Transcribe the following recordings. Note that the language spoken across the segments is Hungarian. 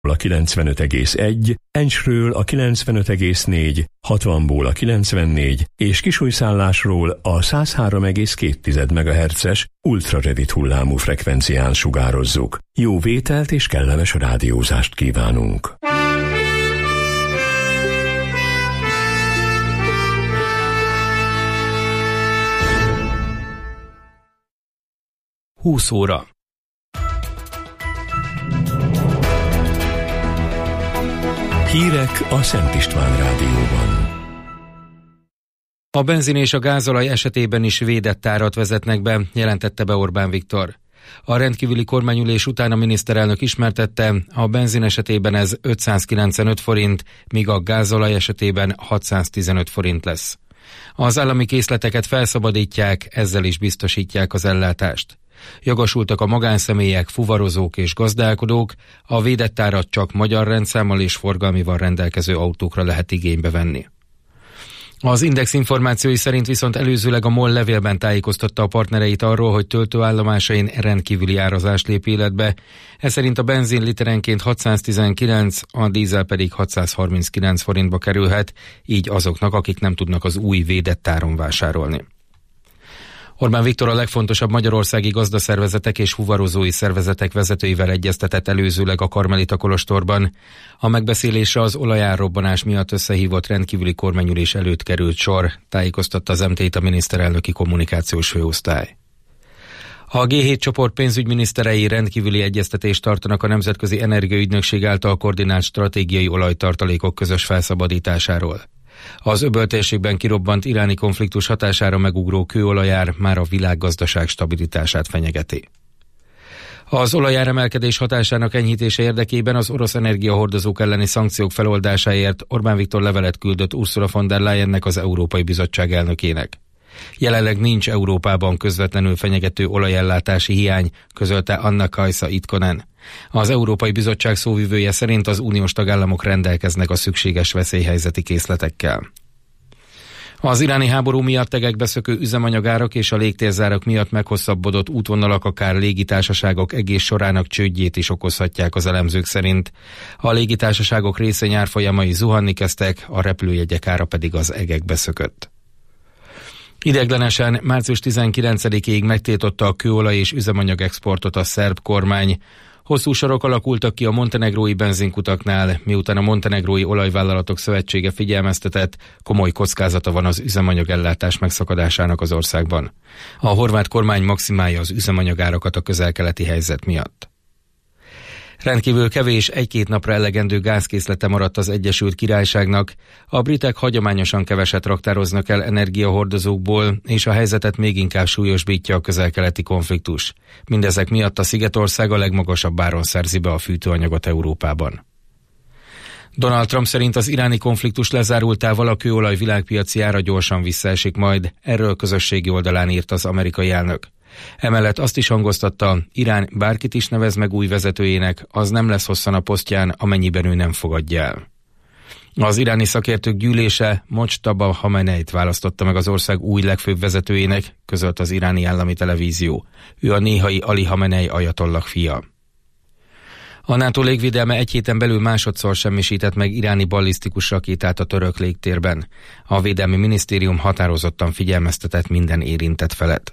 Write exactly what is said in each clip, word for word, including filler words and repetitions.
a kilencvenöt egész egy, Encsről a kilencvenöt egész négy, hatvanból a kilencvennégy és Kisújszállásról a száz három egész két megahertzes ultrarövid hullámú frekvencián sugározzuk. Jó vételt és kellemes rádiózást kívánunk! húsz óra. Hírek a Szent István Rádióban. A benzin és a gázolaj esetében is védett árat vezetnek be, jelentette be Orbán Viktor. A rendkívüli kormányülés után a miniszterelnök ismertette, a benzin esetében ez ötszázkilencvenöt forint, míg a gázolaj esetében hatszáztizenöt forint lesz. Az állami készleteket felszabadítják, ezzel is biztosítják az ellátást. Jogosultak a magánszemélyek, fuvarozók és gazdálkodók, a védett árat csak magyar rendszámmal és forgalmival rendelkező autókra lehet igénybe venni. Az Index információi szerint viszont előzőleg a MOL levélben tájékoztatta a partnereit arról, hogy töltőállomásain rendkívüli árazás lép életbe. Ez szerint a benzin literenként hatszáztizenkilenc, a dízel pedig hatszázharminckilenc forintba kerülhet, így azoknak, akik nem tudnak az új védett áron vásárolni. Orbán Viktor a legfontosabb magyarországi gazdaszervezetek és fuvarozói szervezetek vezetőivel egyeztetett előzőleg a Karmelita kolostorban. A megbeszélésre az olajárrobbanás miatt összehívott rendkívüli kormányülés előtt került sor, tájékoztatta az em té-t a miniszterelnöki kommunikációs főosztály. A gé hét csoport pénzügyminiszterei rendkívüli egyeztetést tartanak a Nemzetközi Energiaügynökség által koordinált stratégiai olajtartalékok közös felszabadításáról. Az öböltérségben kirobbant iráni konfliktus hatására megugró kőolajár már a világgazdaság stabilitását fenyegeti. Az olajáremelkedés hatásának enyhítése érdekében az orosz energiahordozók elleni szankciók feloldásáért Orbán Viktor levelet küldött Ursula von der Leyennek, az Európai Bizottság elnökének. Jelenleg nincs Európában közvetlenül fenyegető olajellátási hiány, közölte Anna-Kajsa Itkonen. Az Európai Bizottság szóvivője szerint az uniós tagállamok rendelkeznek a szükséges veszélyhelyzeti készletekkel. Az iráni háború miatt tegekbe szökő üzemanyagárak és a légtérzárak miatt meghosszabbodott útvonalak akár légitársaságok egész sorának csődjét is okozhatják az elemzők szerint. A légitársaságok részvényárfolyamai zuhanni kezdtek, a repülőjegyek ára pedig az egekbe szökött. Ideiglenesen március tizenkilencedikéig megtiltotta a kőolaj és üzemanyag exportot a szerb kormány. Hosszú sorok alakultak ki a montenegrói benzinkutaknál, miután a Montenegrói Olajvállalatok Szövetsége figyelmeztetett, komoly kockázata van az üzemanyagellátás megszakadásának az országban. A horvát kormány maximálja az üzemanyagárakat a közel-keleti helyzet miatt. Rendkívül kevés, egy-két napra elegendő gázkészlete maradt az Egyesült Királyságnak. A britek hagyományosan keveset raktároznak el energiahordozókból, és a helyzetet még inkább súlyosbítja a közel-keleti konfliktus. Mindezek miatt a szigetország a legmagasabb áron szerzi be a fűtőanyagot Európában. Donald Trump szerint az iráni konfliktus lezárultával a kőolaj világpiaci ára gyorsan visszaesik majd, erről közösségi oldalán írt az amerikai elnök. Emellett azt is hangoztatta, Irán bárkit is nevez meg új vezetőjének, az nem lesz hosszan a posztján, amennyiben ő nem fogadja el. Az iráni szakértők gyűlése Mojtaba Hameneit választotta meg az ország új legfőbb vezetőjének, közölt az iráni állami televízió. Ő a néhai Ali Hamenei ajatollah fia. A NATO légvédelme egy héten belül másodszor semmisített meg iráni ballisztikus rakétát a török légtérben. A védelmi minisztérium határozottan figyelmeztetett minden érintett felet.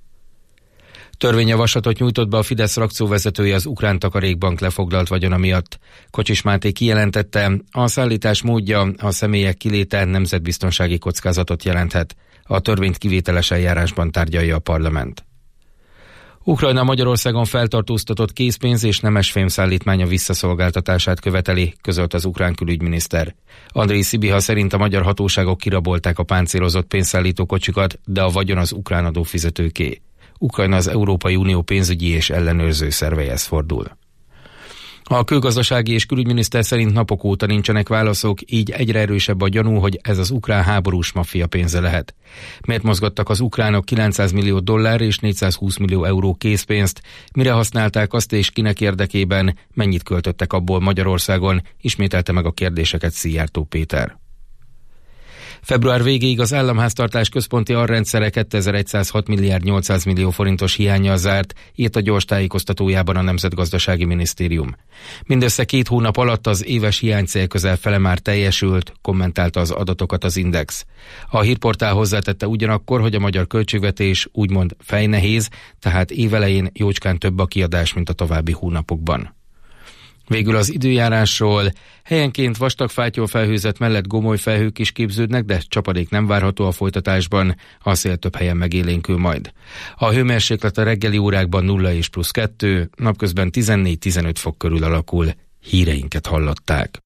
Törvényjavaslatot nyújtott be a Fidesz frakcióvezetője az ukrán takarékbank lefoglalt vagyona miatt. Kocsis Máté kijelentette, a szállítás módja, a személyek kiléte nemzetbiztonsági kockázatot jelenthet. A törvényt kivételes eljárásban tárgyalja a parlament. Ukrajna Magyarországon feltartóztatott készpénz és nemesfém szállítmánya visszaszolgáltatását követeli, közölt az ukrán külügyminiszter. Andrei Szibiha szerint a magyar hatóságok kirabolták a páncélozott pénzszállító kocsikat, de a vagyon az ukrán adófizetőké. Ukrajna az Európai Unió pénzügyi és ellenőrző szerveihez fordul. A külgazdasági és külügyminiszter szerint napok óta nincsenek válaszok, így egyre erősebb a gyanú, hogy ez az ukrán háborús maffia pénze lehet. Miért mozgattak az ukránok kilencszáz millió dollár és négyszázhúsz millió euró készpénzt, mire használták azt és kinek érdekében, mennyit költöttek abból Magyarországon, ismételte meg a kérdéseket Szijjártó Péter. Február végéig az államháztartás központi arrendszere kétezer-százhat milliárd nyolcszáz millió forintos hiánnyal zárt, írt a gyors tájékoztatójában a Nemzetgazdasági Minisztérium. Mindössze két hónap alatt az éves hiánycél közel fele már teljesült, kommentálta az adatokat az Index. A hírportál hozzátette ugyanakkor, hogy a magyar költségvetés úgymond fejnehéz, tehát évelején jócskán több a kiadás, mint a további hónapokban. Végül az időjárásról. Helyenként vastag fátyolfelhőzet mellett gomoly felhők is képződnek, de csapadék nem várható a folytatásban, a szél több helyen megélénkül majd. A hőmérséklet a reggeli órákban nulla és plusz kettő, napközben tizennégy-tizenöt fok körül alakul. Híreinket hallották.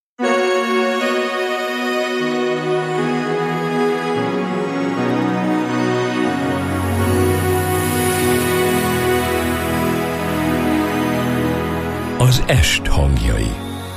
Az est hangjai.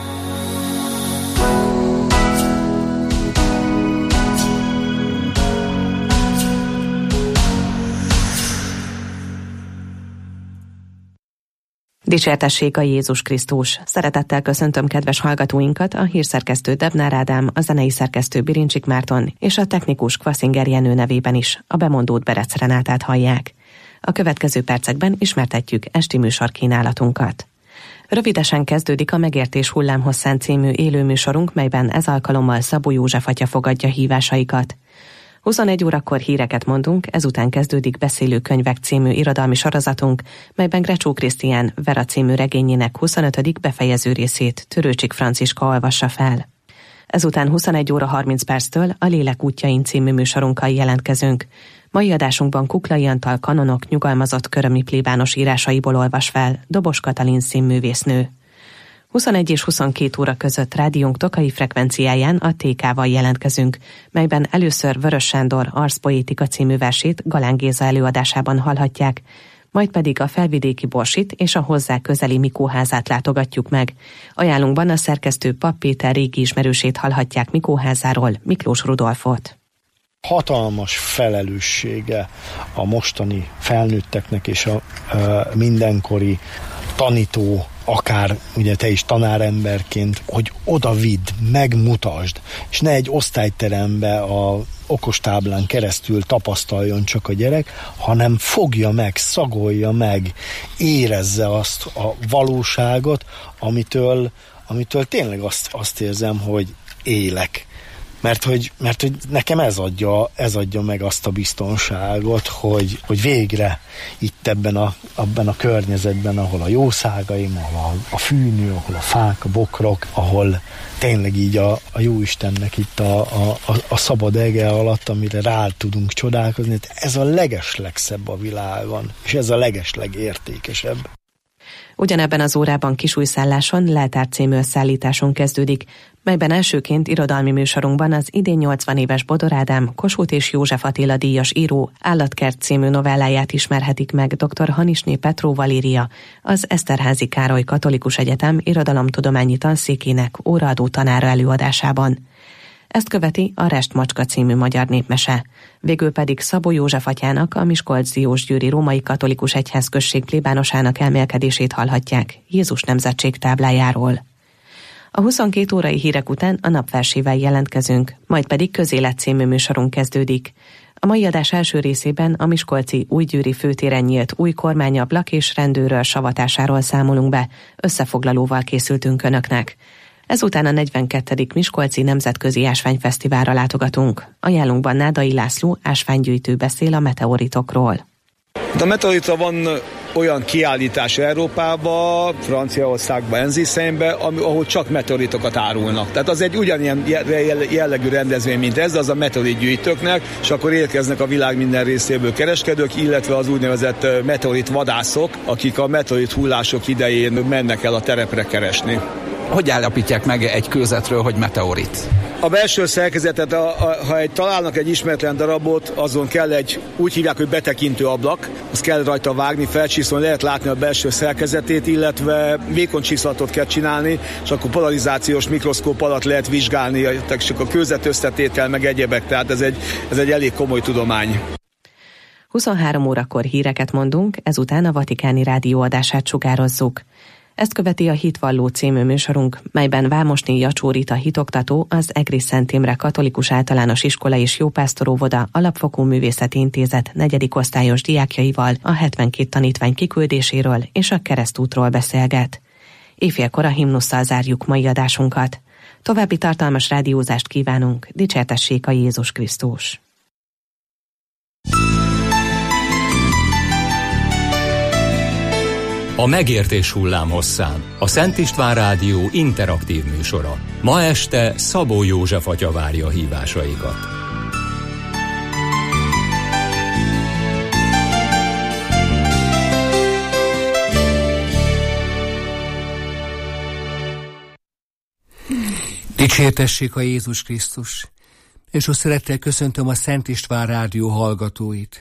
Dicsértessék a Jézus Krisztus! Szeretettel köszöntöm kedves hallgatóinkat, a hírszerkesztő Debnár Ádám, a zenei szerkesztő Birincsik Márton és a technikus Kvaszinger Jenő nevében is a bemondót Berec Renátát hallják. A következő percekben ismertetjük esti műsorkínálatunkat. Rövidesen kezdődik a Megértés hullámhosszán című élőműsorunk, melyben ez alkalommal Szabó József atya fogadja hívásaikat. huszonegy órakor híreket mondunk, ezután kezdődik Beszélő könyvek című irodalmi sorozatunk, melyben Grecsó Krisztián Vera című regényének huszonötödik befejező részét Törőcsik Franciska olvassa fel. Ezután huszonegy óra harminc perctől a Lélek útjain című műsorunkkal jelentkezünk. Mai adásunkban Kuklai Antal kanonok nyugalmazott körömi plébános írásaiból olvas fel Dobos Katalin színművésznő. huszonegy és huszonkét óra között rádiónk tokai frekvenciáján a té ká-val jelentkezünk, melyben először Vörös Sándor Arszpoétika című versét Galán Géza előadásában hallhatják, majd pedig a felvidéki Borsit és a hozzá közeli Mikóházát látogatjuk meg. Ajánlunkban a szerkesztő Papp Péter régi ismerősét hallhatják Mikóházáról, Miklós Rudolfot. Hatalmas felelőssége a mostani felnőtteknek és a, a mindenkori tanító, akár ugye te is tanáremberként, hogy oda vidd, megmutasd, és ne egy osztályterembe a okostáblán keresztül tapasztaljon csak a gyerek, hanem fogja meg, szagolja meg, érezze azt a valóságot, amitől, amitől tényleg azt, azt érzem, hogy élek. Mert hogy, mert hogy nekem ez adja, ez adja meg azt a biztonságot, hogy, hogy végre itt ebben a, abban a környezetben, ahol a jószágaim, ahol a, a fűnő, ahol a fák, a bokrok, ahol tényleg így a, a Jóistennek itt a, a, a szabad ege alatt, amire rá tudunk csodálkozni, ez a legeslegszebb a világon, és ez a legeslegértékesebb. Ugyanebben az órában Kisújszálláson leltár című összeállításon kezdődik, melyben elsőként irodalmi műsorunkban az idén nyolcvan éves Bodor Ádám, Kossuth és József Attila díjas író Állatkert című novelláját ismerhetik meg dr. Hanisné Petró Valéria, az Eszterházy Károly Katolikus Egyetem irodalomtudományi tanszékének óraadó tanára előadásában. Ezt követi a Restmacska című magyar népmese. Végül pedig Szabó József atyának, a Miskolc-Diósgyőri Római Katolikus Egyházközség plébánosának elmélkedését hallhatják Jézus nemzetség táblájáról. A huszonkét órai hírek után a napversével jelentkezünk, majd pedig Közélet című műsorunk kezdődik. A mai adás első részében a miskolci Újgyőri főtéren nyílt új kormányablak és rendőrőr savatásáról számolunk be, összefoglalóval készültünk önöknek. Ezután a negyvenkettedik Miskolci Nemzetközi Ásványfesztiválra látogatunk. Ajánlunkban Nádai László ásványgyűjtő beszél a meteoritokról. A meteoritra van olyan kiállítás Európában, Franciaországban, Enziszeimben, ahol csak meteoritokat árulnak. Tehát az egy ugyanilyen jellegű rendezvény, mint ez, az a meteoritgyűjtőknek, és akkor érkeznek a világ minden részéből kereskedők, illetve az úgynevezett meteorit vadászok, akik a meteorit hullások idején mennek el a terepre keresni. Hogy állapítják meg egy kőzetről, hogy meteorit? A belső szerkezetet, a, a, ha egy, találnak egy ismeretlen darabot, azon kell egy, úgy hívják, hogy betekintő ablak, azt kell rajta vágni, felcsiszolni, lehet látni a belső szerkezetét, illetve vékony csiszlatot kell csinálni, és akkor polarizációs mikroszkóp alatt lehet vizsgálni, és a kőzet összetétel, meg egyebek, tehát ez egy, ez egy elég komoly tudomány. huszonhárom órakor híreket mondunk, ezután a Vatikáni Rádió adását sugározzuk. Ezt követi a Hitvalló című műsorunk, melyben Vámosné Jacsó Rita hitoktató, az Egri Szent Imre Katolikus Általános Iskola és Jópásztor-óvoda Alapfokú Művészeti Intézet negyedik osztályos diákjaival a hetvenkét tanítvány kiküldéséről és a keresztútról beszélget. Éjfélkor a himnusszal zárjuk mai adásunkat. További tartalmas rádiózást kívánunk, dicsértessék a Jézus Krisztus! A Megértés hullámhosszán, a Szent István Rádió interaktív műsora. Ma este Szabó József atya várja hívásaikat. Dicsértessék a Jézus Krisztus! És most szeretettel köszöntöm a Szent István Rádió hallgatóit.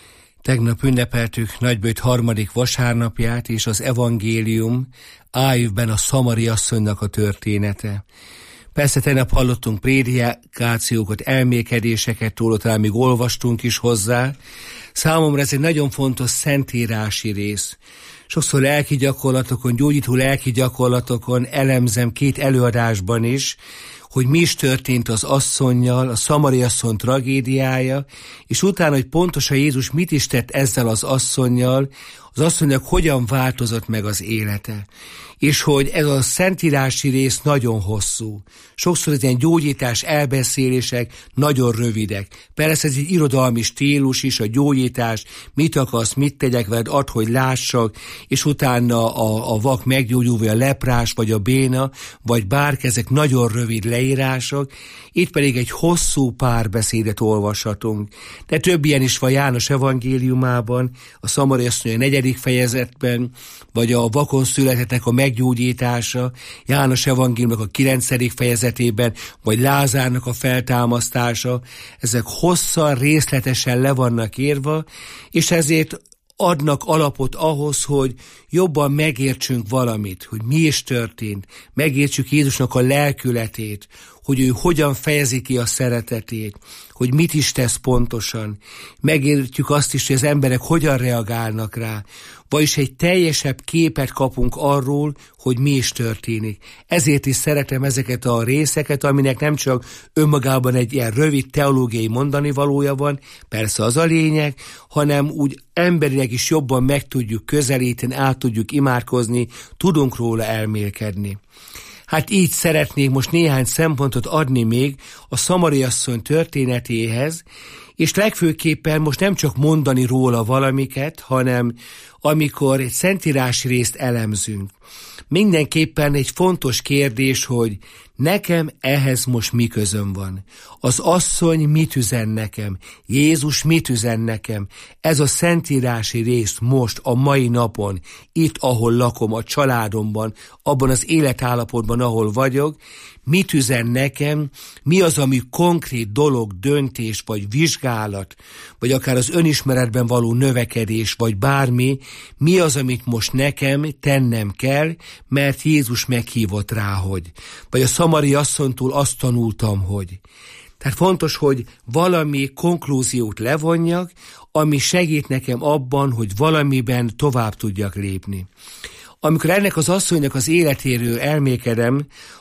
Tegnap ünnepeltük Nagyböjt harmadik vasárnapját, és az evangélium ájúvben a szamari asszonynak a története. Persze tegnap hallottunk prédikációkat, elmélkedéseket róla, talán még olvastunk is hozzá. Számomra ez egy nagyon fontos szentírási rész. Sokszor lelki gyakorlatokon, gyógyító lelki gyakorlatokon elemzem két előadásban is, hogy mi is történt az asszonnyal, a szamari asszony tragédiája, és utána, hogy pontosan Jézus mit is tett ezzel az asszonnyal, az asszonynak hogyan változott meg az élete. És hogy ez a szentírási rész nagyon hosszú. Sokszor az ilyen gyógyítás elbeszélések nagyon rövidek. Persze ez egy irodalmi stílus is, a gyógyítás, mit akarsz, mit tegyek veled, add, hogy lássak, és utána a, a vak meggyógyul, vagy a leprás, vagy a béna, vagy bárki, ezek nagyon rövid leírások. Itt pedig egy hosszú párbeszédet olvashatunk. De több ilyen is van János evangéliumában, a szamari asszony a negyedik fejezetben, vagy a vakon születetnek a meggyógyítása, János evangéliumnak a kilencedik fejezetében, vagy Lázárnak a feltámasztása, ezek hosszan, részletesen le vannak írva, és ezért adnak alapot ahhoz, hogy jobban megértsünk valamit, hogy mi is történt, megértsük Jézusnak a lelkületét, hogy ő hogyan fejezi ki a szeretetét, hogy mit is tesz pontosan. Megértjük azt is, hogy az emberek hogyan reagálnak rá, vagyis egy teljesebb képet kapunk arról, hogy mi is történik. Ezért is szeretem ezeket a részeket, aminek nem csak önmagában egy ilyen rövid teológiai mondani valója van, persze az a lényeg, hanem úgy emberileg is jobban meg tudjuk közelíteni, át tudjuk imádkozni, tudunk róla elmélkedni. Hát így szeretnék most néhány szempontot adni még a szamari asszony történetéhez, és legfőképpen most nem csak mondani róla valamiket, hanem amikor egy szentírási részt elemzünk. Mindenképpen egy fontos kérdés, hogy nekem ehhez most mi közöm van. Az asszony mit üzen nekem? Jézus mit üzen nekem? Ez a szentírási rész most, a mai napon, itt, ahol lakom, a családomban, abban az életállapotban, ahol vagyok, mit üzen nekem, mi az, ami konkrét dolog, döntés, vagy vizsgálat, vagy akár az önismeretben való növekedés, vagy bármi, mi az, amit most nekem tennem kell, mert Jézus meghívott rá, hogy. Vagy a szamari asszonytól azt tanultam, hogy. Tehát fontos, hogy valami konklúziót levonjak, ami segít nekem abban, hogy valamiben tovább tudjak lépni. Amikor ennek az asszonynak az életéről elmékedem,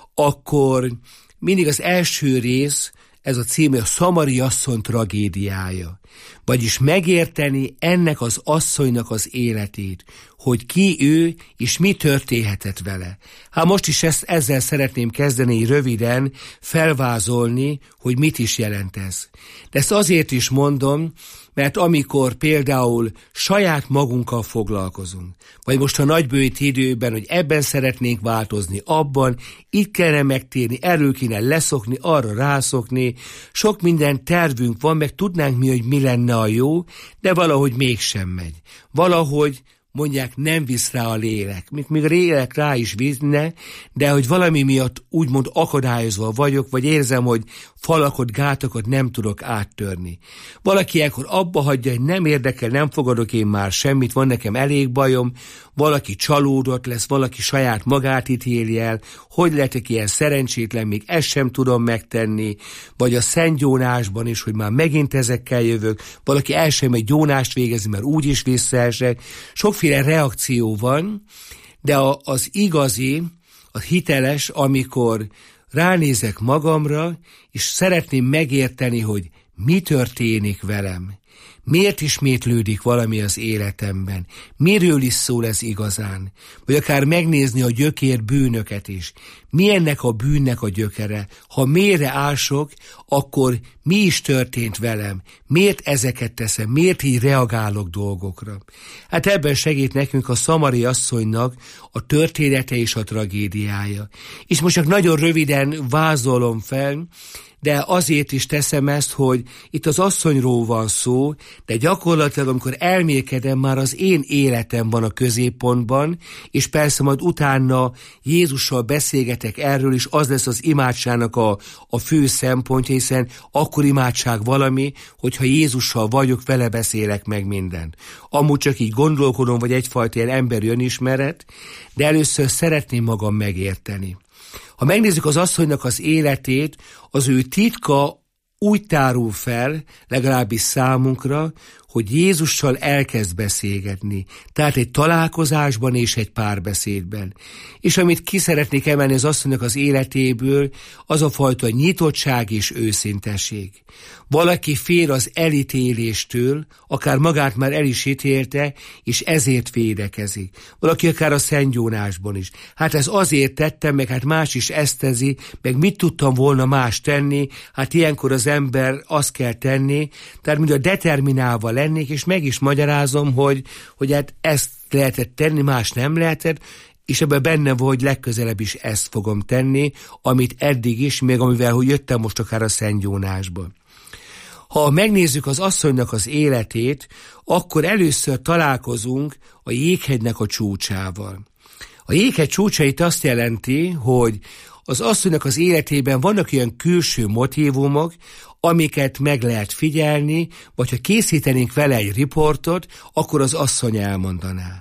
akkor mindig az első rész, ez a címe, a szamari asszony tragédiája. Vagyis megérteni ennek az asszonynak az életét, hogy ki ő, és mi történhetett vele. Hát most is ezt, ezzel szeretném kezdeni röviden felvázolni, hogy mit is jelent ez. De ezt azért is mondom, mert amikor például saját magunkkal foglalkozunk, vagy most a nagybőjti időben, hogy ebben szeretnénk változni, abban, itt kellene megtérni, erről kéne leszokni, arra rászokni, sok minden tervünk van, meg tudnánk mi, hogy mi lenne a jó, de valahogy mégsem megy. Valahogy mondják, nem visz rá a lélek. Még, még a lélek rá is vinne, de hogy valami miatt úgymond akadályozva vagyok, vagy érzem, hogy falakot, gátakat nem tudok áttörni. Valaki ilyenkor abba hagyja, hogy nem érdekel, nem fogadok én már semmit, van nekem elég bajom, valaki csalódott lesz, valaki saját magát ítéli el, hogy lehetek ilyen szerencsétlen, még ezt sem tudom megtenni, vagy a szentgyónásban is, hogy már megint ezekkel jövök, valaki el sem egy gyónást végezni, mert úgyis visszaesek. Sokféle reakció van, de a, az igazi, a hiteles, amikor ránézek magamra, és szeretném megérteni, hogy mi történik velem. Miért ismétlődik valami az életemben? Miről is szól ez igazán? Vagy akár megnézni a gyökér bűnöket is. Mi ennek a bűnnek a gyökere? Ha mélyre ások, akkor mi is történt velem? Miért ezeket teszem? Miért így reagálok dolgokra? Hát ebben segít nekünk a szamari asszonynak a története és a tragédiája. És most csak nagyon röviden vázolom fel, de azért is teszem ezt, hogy itt az asszonyról van szó, de gyakorlatilag, amikor elmélkedem, már az én életem van a középpontban, és persze majd utána Jézussal beszélgetek erről, és az lesz az imádságnak a, a fő szempontja, hiszen akkor imádság valami, hogyha Jézussal vagyok, vele beszélek meg mindent. Amúgy csak így gondolkodom, vagy egyfajta ilyen emberi önismeret, de először szeretném magam megérteni. Ha megnézzük az asszonynak az életét, az ő titka úgy tárul fel, legalábbis számunkra, hogy Jézussal elkezd beszélgetni, tehát egy találkozásban és egy párbeszédben. És amit ki szeretnék emelni az asszonynak az életéből, az a fajta nyitottság és őszintesség. Valaki fél az elítéléstől, akár magát már el is ítélte, és ezért védekezik. Valaki akár a szentgyónásban is. Hát ez azért tettem, meg hát más is ezt teszi, meg mit tudtam volna más tenni, hát ilyenkor az ember azt kell tenni, tehát mint a determinálva lennék, és meg is magyarázom, hogy, hogy hát ezt lehetett tenni, más nem lehetett, és ebben benne van, hogy legközelebb is ezt fogom tenni, amit eddig is, még amivel hogy jöttem most akár a szentgyónásba. Ha megnézzük az asszonynak az életét, akkor először találkozunk a jéghegynek a csúcsával. A jéghegy csúcsait azt jelenti, hogy az asszonynak az életében vannak olyan külső motívumok, amiket meg lehet figyelni, vagy ha készítenénk vele egy riportot, akkor az asszony elmondaná.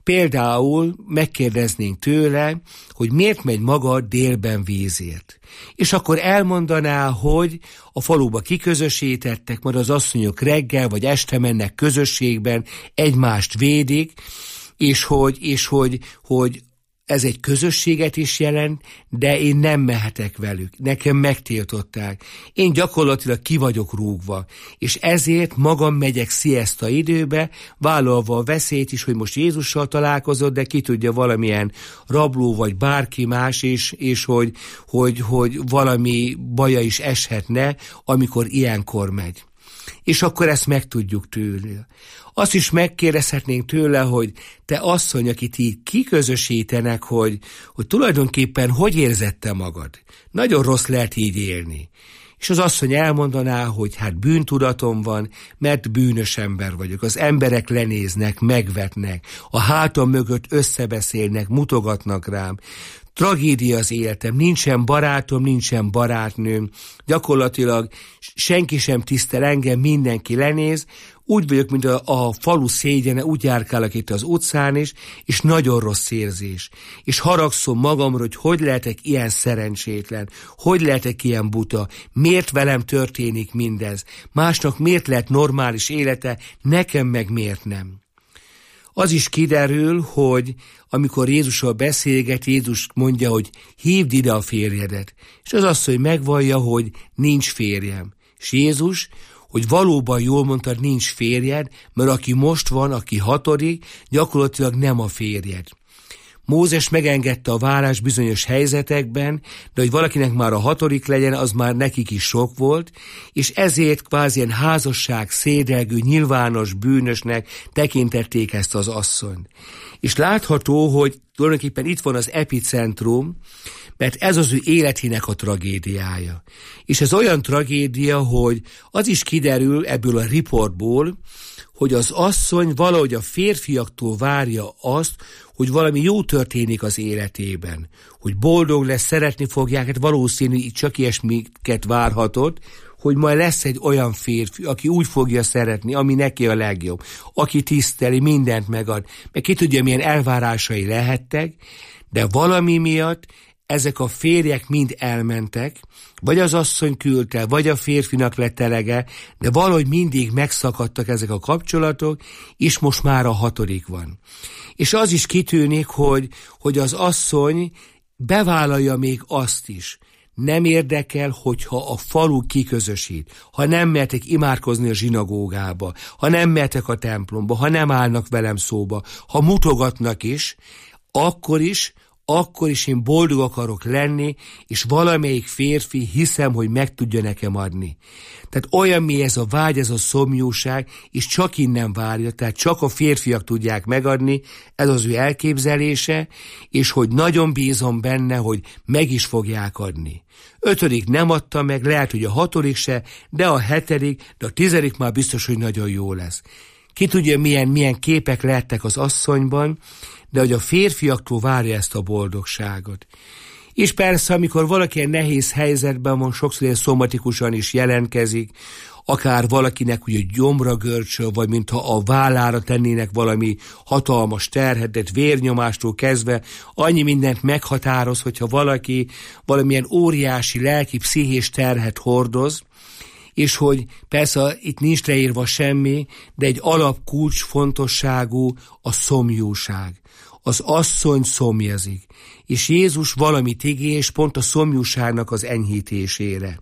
Például megkérdeznénk tőle, hogy miért megy maga délben vízért. És akkor elmondaná, hogy a faluba kiközösítettek, majd az asszonyok reggel vagy este mennek közösségben, egymást védik, és hogy, és hogy, hogy ez egy közösséget is jelent, de én nem mehetek velük. Nekem megtiltották. Én gyakorlatilag ki vagyok rúgva. És ezért magam megyek szieszta időbe, vállalva a veszélyt is, hogy most Jézussal találkozott, de ki tudja, valamilyen rabló vagy bárki más, és, és hogy, hogy, hogy valami baja is eshetne, amikor ilyenkor megy. És akkor ezt megtudjuk tőle. Azt is megkérdezhetnénk tőle, hogy te asszony, akit így kiközösítenek, hogy, hogy tulajdonképpen hogy érzed te magad? Nagyon rossz lehet így élni. És az asszony elmondaná, hogy hát bűntudatom van, mert bűnös ember vagyok. Az emberek lenéznek, megvetnek, a hátam mögött összebeszélnek, mutogatnak rám. Tragédia az életem, nincsen barátom, nincsen barátnőm, gyakorlatilag senki sem tisztel engem, mindenki lenéz, úgy vagyok, mint a, a falu szégyene, úgy járkálok itt az utcán is, és nagyon rossz érzés. És haragszom magamra, hogy hogy lehetek ilyen szerencsétlen, hogy lehetek ilyen buta, miért velem történik mindez, másnak miért lehet normális élete, nekem meg miért nem. Az is kiderül, hogy amikor Jézussal beszélget, Jézus mondja, hogy hívd ide a férjedet. És az asszony megvallja, hogy nincs férjem. És Jézus, hogy valóban jól mondtad, nincs férjed, mert aki most van, aki hatodik, gyakorlatilag nem a férjed. Mózes megengedte a vállás bizonyos helyzetekben, de hogy valakinek már a hatodik legyen, az már nekik is sok volt, és ezért kvázi ilyen házasság szédelgő, nyilvános bűnösnek tekintették ezt az asszonyt. És látható, hogy tulajdonképpen itt van az epicentrum, mert ez az ő életének a tragédiája. És ez olyan tragédia, hogy az is kiderül ebből a riportból, hogy az asszony valahogy a férfiaktól várja azt, hogy valami jó történik az életében, hogy boldog lesz, szeretni fogják, hát valószínű csak ilyesmiket várhatott, hogy majd lesz egy olyan férfi, aki úgy fogja szeretni, ami neki a legjobb, aki tiszteli, mindent megad, meg ki tudja, milyen elvárásai lehettek, de valami miatt ezek a férjek mind elmentek, vagy az asszony küldte, vagy a férfinak lett elege, de valahogy mindig megszakadtak ezek a kapcsolatok, és most már a hatodik van. És az is kitűnik, hogy, hogy az asszony bevállalja még azt is. Nem érdekel, hogyha a falu kiközösít, ha nem mehetek imádkozni a zsinagógába, ha nem mehetek a templomba, ha nem állnak velem szóba, ha mutogatnak is, akkor is, akkor is én boldog akarok lenni, és valamelyik férfi hiszem, hogy meg tudja nekem adni. Tehát olyan mély ez a vágy, ez a szomjúság, és csak innen várja, tehát csak a férfiak tudják megadni, ez az ő elképzelése, és hogy nagyon bízom benne, hogy meg is fogják adni. Ötödik nem adta meg, lehet, hogy a hatodik se, de a hetedik, de a tizedik már biztos, hogy nagyon jó lesz. Ki tudja, milyen, milyen képek lehettek az asszonyban, de hogy a férfiaktól várja ezt a boldogságot. És persze, amikor valaki ilyen nehéz helyzetben van, sokszor ilyen szomatikusan is jelentkezik, akár valakinek ugye gyomra görcsöl, vagy mintha a vállára tennének valami hatalmas terhet, de vérnyomástól kezdve annyi mindent meghatároz, hogyha valaki valamilyen óriási lelki, pszichés terhet hordoz, és hogy persze itt nincs leírva semmi, de egy alapkulcs fontosságú a szomjúság. Az asszony szomjazik, és Jézus valamit ígér, pont a szomjúságnak az enyhítésére.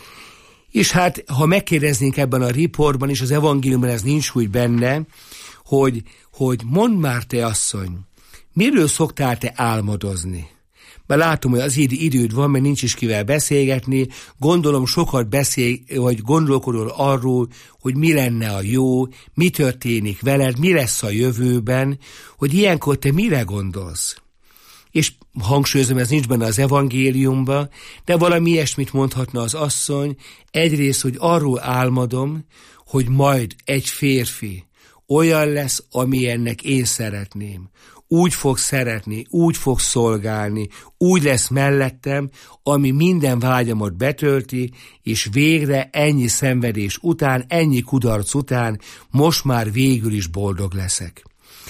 És hát, ha megkérdeznénk ebben a riportban is, az evangéliumban ez nincs úgy benne, hogy, hogy mondd már te asszony, miről szoktál te álmodozni? Mert látom, hogy az időd van, mert nincs is kivel beszélgetni, gondolom sokat beszél, vagy gondolkodol arról, hogy mi lenne a jó, mi történik veled, mi lesz a jövőben, hogy ilyenkor te mire gondolsz? És hangsúlyozom, ez nincs benne az evangéliumban, de valami ilyesmit mondhatna az asszony, egyrészt, hogy arról álmodom, hogy majd egy férfi olyan lesz, amilyennek én szeretném. Úgy fog szeretni, úgy fog szolgálni, úgy lesz mellettem, ami minden vágyamat betölti, és végre ennyi szenvedés után, ennyi kudarc után most már végül is boldog leszek.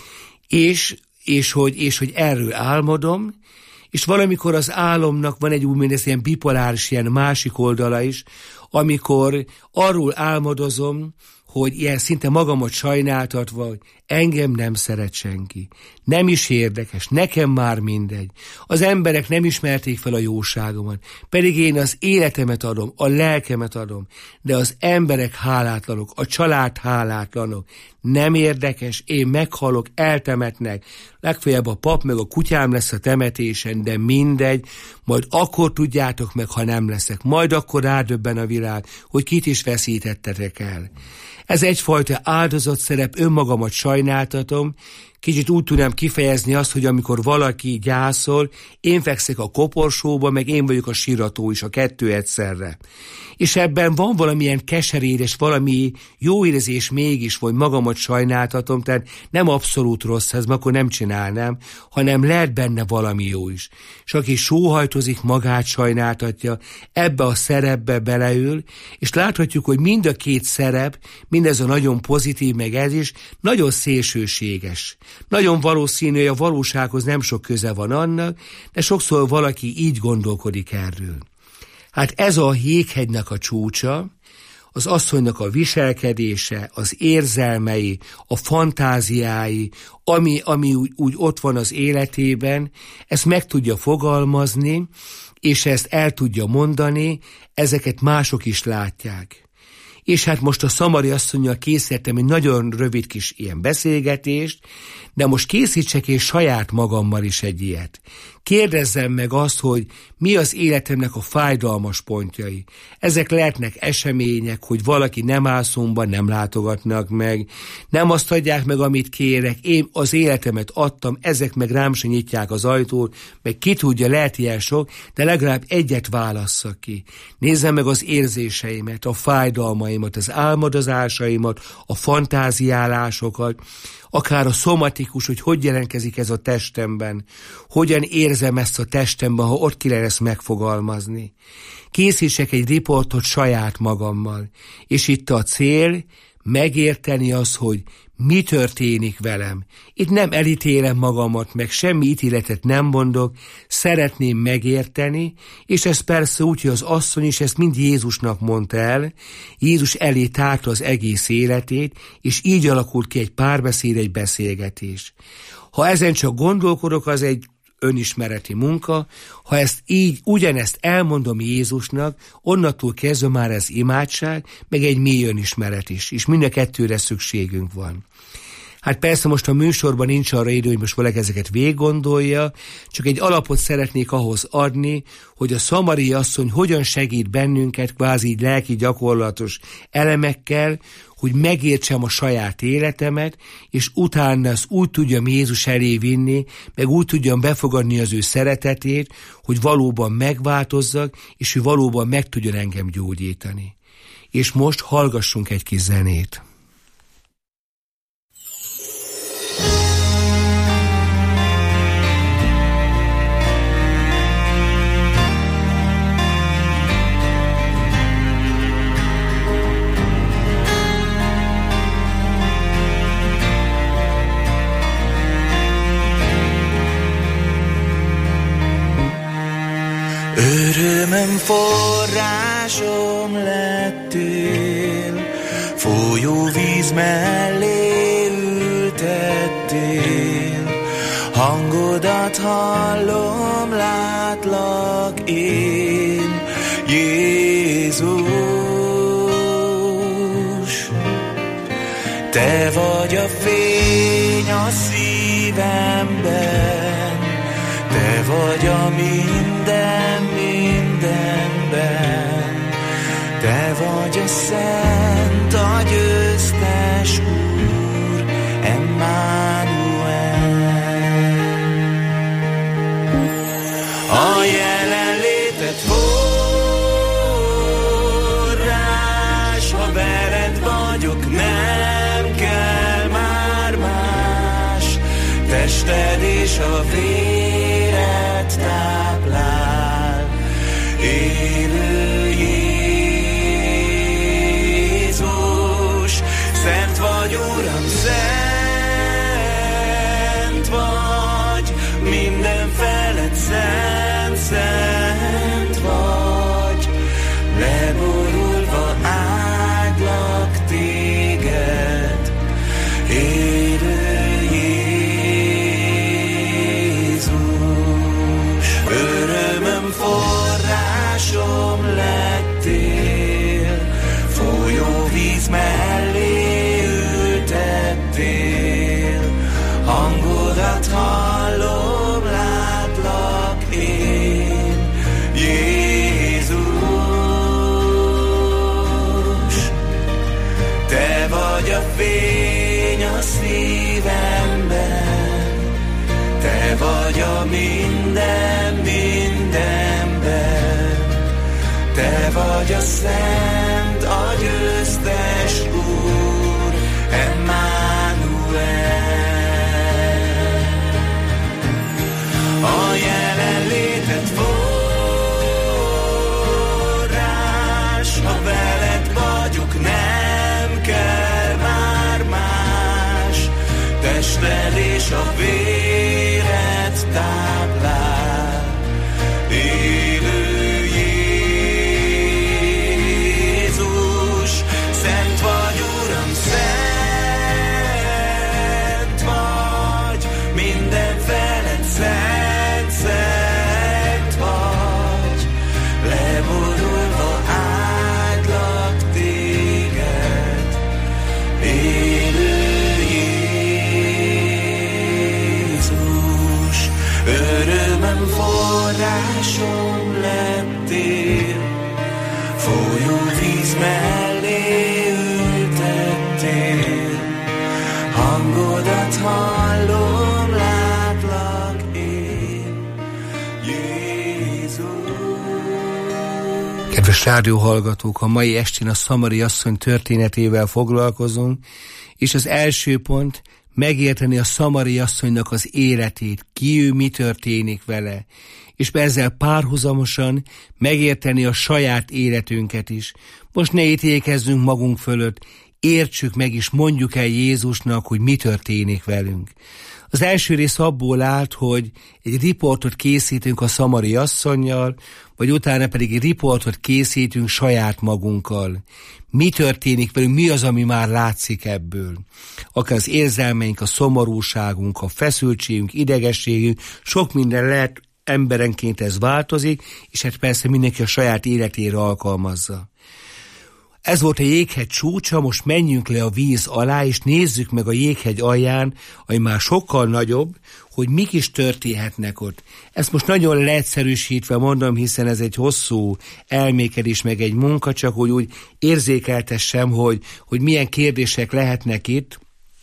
És, és, hogy, és hogy erről álmodom, és valamikor az álomnak van egy úgymond ilyen bipoláris, ilyen másik oldala is, amikor arról álmodozom, hogy ilyen szinte magamat sajnáltatva, hogy engem nem szeret senki. Nem is érdekes, nekem már mindegy. Az emberek nem ismerték fel a jóságomat, pedig én az életemet adom, a lelkemet adom, de az emberek hálátlanok, a család hálátlanok. Nem érdekes, én meghalok, eltemetnek, legfeljebb a pap meg a kutyám lesz a temetésen, de mindegy, majd akkor tudjátok meg, ha nem leszek. Majd akkor rádöbben a világ, hogy kit is veszítettetek el. Ez egyfajta áldozatszerep, önmagamat sajnáltatom, kicsit úgy tudnám kifejezni azt, hogy amikor valaki gyászol, én fekszek a koporsóba, meg én vagyok a sírató is, a kettő egyszerre. És ebben van valamilyen keserédes, valami jó érzés mégis, hogy magamat sajnáltatom, tehát nem abszolút rossz ez, akkor nem csinálnám, hanem lehet benne valami jó is. És aki sóhajtozik, magát sajnáltatja, ebbe a szerepbe beleül, és láthatjuk, hogy mind a két szerep, mindez a nagyon pozitív, meg ez is, nagyon szélsőséges. Nagyon valószínű, hogy a valósághoz nem sok köze van annak, de sokszor valaki így gondolkodik erről. Hát ez a jéghegynek a csúcsa, az asszonynak a viselkedése, az érzelmei, a fantáziái, ami, ami úgy, úgy ott van az életében, ezt meg tudja fogalmazni, és ezt el tudja mondani, ezeket mások is látják. És hát most a szamari asszonnyal készítettem egy nagyon rövid kis ilyen beszélgetést, de most készítsek én saját magammal is egy ilyet. Kérdezzem meg azt, hogy mi az életemnek a fájdalmas pontjai. Ezek lehetnek események, hogy valaki nem áll szómban, nem látogatnak meg, nem azt adják meg, amit kérek, én az életemet adtam, ezek meg rám se nyitják az ajtót, meg ki tudja, lehet ilyen sok, de legalább egyet válasszak ki. Nézzem meg az érzéseimet, a fájdalmaimat, az álmodozásaimat, a fantáziálásokat, akár a szomatikus, hogy hogy jelentkezik ez a testemben, hogyan érzem ezt a testemben, ha ott kéne ezt megfogalmazni. Készítsek egy riportot saját magammal, és itt a cél, megérteni az, hogy mi történik velem. Itt nem elítélem magamat, meg semmi ítéletet nem mondok, szeretném megérteni, és ez persze úgy, hogy az asszony is ezt mind Jézusnak mondta el, Jézus elé tárta az egész életét, és így alakult ki egy párbeszéd, egy beszélgetés. Ha ezen csak gondolkodok, az egy önismereti munka, ha ezt így, ugyanezt elmondom Jézusnak, onnantól kezdve már ez imádság, meg egy mély önismeret is, és mind a kettőre szükségünk van. Hát persze most a műsorban nincs arra idő, hogy most valaki ezeket végiggondolja, csak egy alapot szeretnék ahhoz adni, hogy a szamari asszony hogyan segít bennünket kvázi így lelki gyakorlatos elemekkel, hogy megértsem a saját életemet, és utána ezt úgy tudjam Jézus elé vinni, meg úgy tudjam befogadni az ő szeretetét, hogy valóban megváltozzak, és hogy valóban meg tudjon engem gyógyítani. És most hallgassunk egy kis zenét. Örömöm forrásom lettél, folyó víz mellé ültettél, hangodat hallom, látlak én, Jézus. Te vagy a fény a szívemben, te vagy a minden, mindenben, te vagy a szent, a győztes Úr, Emmanuel. A jelenléted forrás, ha veled vagyok, nem kell már más, tested és a véred táplál, élő Jézus. Szent vagy, Uram, szent vagy, minden felett szent, szent vagy, leborulva áldlak téged, élő forrásom lettél, folyó víz mellé ültettél, hangodat hallom, látlak én, Jézus. Te vagy a fény a szívemben, te vagy a minden, mindenben, te vagy a szent, a győztes Úr, Emmanuel. A jelenléted forrás, ha veled vagyok, nem kell már más, tested és a véred táplál, élő Jézus. Szent vagy, Uram, szent vagy, minden felett szent, szent vagy, leborulva áldlak téged, élő Jézus. Örömöm forrásom lettél, folyó víz mellé ültettél, hangodat hallom, látlak én, Jézus. Kedves rádióhallgatók, a mai estén a szamari asszony történetével foglalkozunk, és az első pont megérteni a szamari asszonynak az életét, ki ő, mi történik vele, és ezzel párhuzamosan megérteni a saját életünket is. Most ne ítélkezzünk magunk fölött, értsük meg és mondjuk el Jézusnak, hogy mi történik velünk. Az első rész abból állt, hogy egy riportot készítünk a szamari asszonnyal, vagy utána pedig egy riportot készítünk saját magunkkal. Mi történik velünk, mi az, ami már látszik ebből. Akár az érzelmeink, a szomorúságunk, a feszültségünk, idegességünk, sok minden lehet, emberenként ez változik, és hát persze mindenki a saját életére alkalmazza. Ez volt a jéghegy csúcsa, most menjünk le a víz alá, és nézzük meg a jéghegy alján, ami már sokkal nagyobb, hogy mik is történhetnek ott. Ezt most nagyon leegyszerűsítve mondom, hiszen ez egy hosszú elmékedés, meg egy munka, csak hogy úgy érzékeltessem, hogy, hogy milyen kérdések lehetnek itt.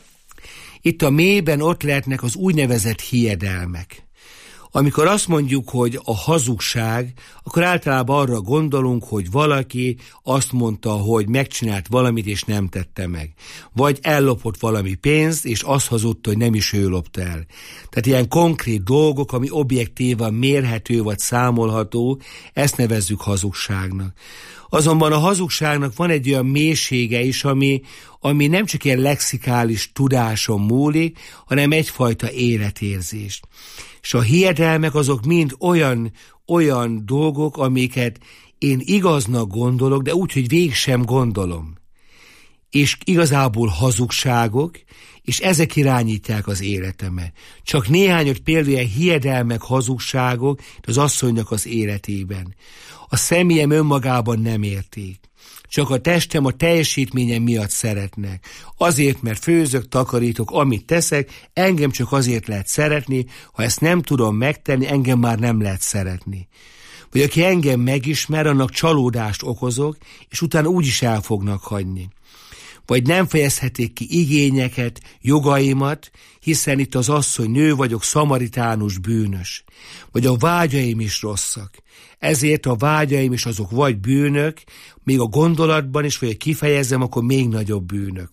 Itt a mélyben ott lehetnek az úgynevezett hiedelmek. Amikor azt mondjuk, hogy a hazugság, akkor általában arra gondolunk, hogy valaki azt mondta, hogy megcsinált valamit, és nem tette meg. Vagy ellopott valami pénzt, és azt hazudta, hogy nem is ő lopta el. Tehát ilyen konkrét dolgok, ami objektívan mérhető vagy számolható, ezt nevezzük hazugságnak. Azonban a hazugságnak van egy olyan mélysége is, ami, ami nem csak ilyen lexikális tudáson múlik, hanem egyfajta életérzés. És a hiedelmek azok mind olyan, olyan dolgok, amiket én igaznak gondolok, de úgy, hogy végig sem gondolom. És igazából hazugságok, és ezek irányítják az életemet. Csak néhányat például hiedelmek, hazugságok az asszonynak az életében. A személyem önmagában nem érték. Csak a testem a teljesítményem miatt szeretnek. Azért, mert főzök, takarítok, amit teszek, engem csak azért lehet szeretni, ha ezt nem tudom megtenni, engem már nem lehet szeretni. Vagy aki engem megismer, annak csalódást okozok, és utána úgyis el fognak hagyni. Vagy nem fejezhetik ki igényeket, jogaimat, hiszen itt az asszony nő vagyok, szamaritánus, bűnös. Vagy a vágyaim is rosszak. Ezért a vágyaim is azok vagy bűnök, még a gondolatban is, vagy kifejezem, akkor még nagyobb bűnök.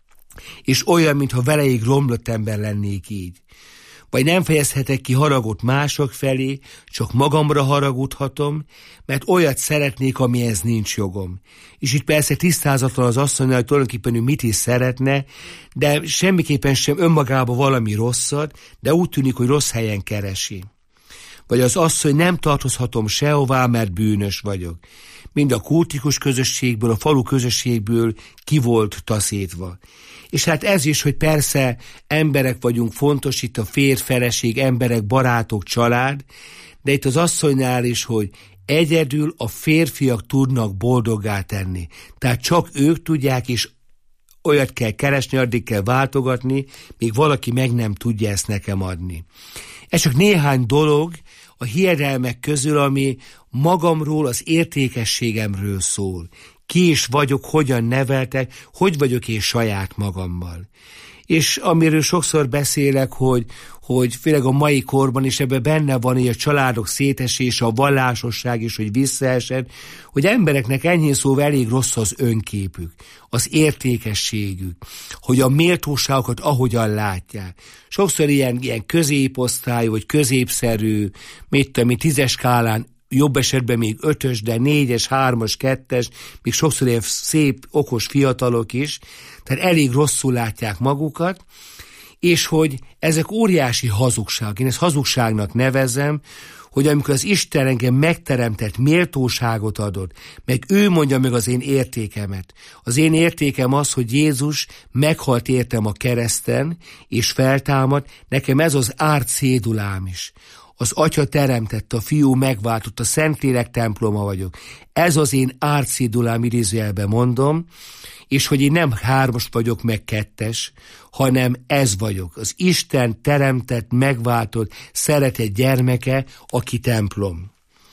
És olyan, mintha veleig romlott ember lennék így. Vagy nem fejezhetek ki haragot mások felé, csak magamra haragudhatom, mert olyat szeretnék, amihez nincs jogom. És itt persze tisztázatlan az asszonynal, hogy tulajdonképpen ő mit is szeretne, de semmiképpen sem önmagában valami rosszat, de úgy tűnik, hogy rossz helyen keresi. Vagy az asszony, nem tartozhatom sehová, mert bűnös vagyok. Mind a kultikus közösségből, a falu közösségből ki volt taszítva. És hát ez is, hogy persze emberek vagyunk, fontos itt a férj, feleség, emberek, barátok, család, de itt az asszonynál is, hogy egyedül a férfiak tudnak boldoggá tenni. Tehát csak ők tudják, és olyat kell keresni, addig kell váltogatni, míg valaki meg nem tudja ezt nekem adni. Ez csak néhány dolog a hiedelmek közül, ami magamról, az értékességemről szól. Ki is vagyok, hogyan neveltek, hogy vagyok én saját magammal. És amiről sokszor beszélek, hogy, hogy főleg a mai korban is ebben benne van, hogy a családok szétesése, a vallásosság is, hogy visszaesett, hogy embereknek enyhén szóval elég rossz az önképük, az értékességük, hogy a méltóságokat ahogyan látják. Sokszor ilyen, ilyen középosztály, vagy középszerű, mit tudom, tízes skálán, jobb esetben még ötös, de négyes, hármas, kettes, még sokszor ilyen szép, okos fiatalok is, tehát elég rosszul látják magukat, és hogy ezek óriási hazugság. Én ezt hazugságnak nevezem, hogy amikor az Isten engem megteremtett, méltóságot adott, meg ő mondja meg az én értékemet. Az én értékem az, hogy Jézus meghalt értem a kereszten, és feltámad, nekem ez az árcédulám is. Az Atya teremtett, a Fiú megváltott, a Szentlélek temploma vagyok. Ez az én árcédulám, idézőjelben mondom, és hogy én nem hármas vagyok, meg kettes, hanem ez vagyok. Az Isten teremtett, megváltott, szeretett gyermeke, aki templom.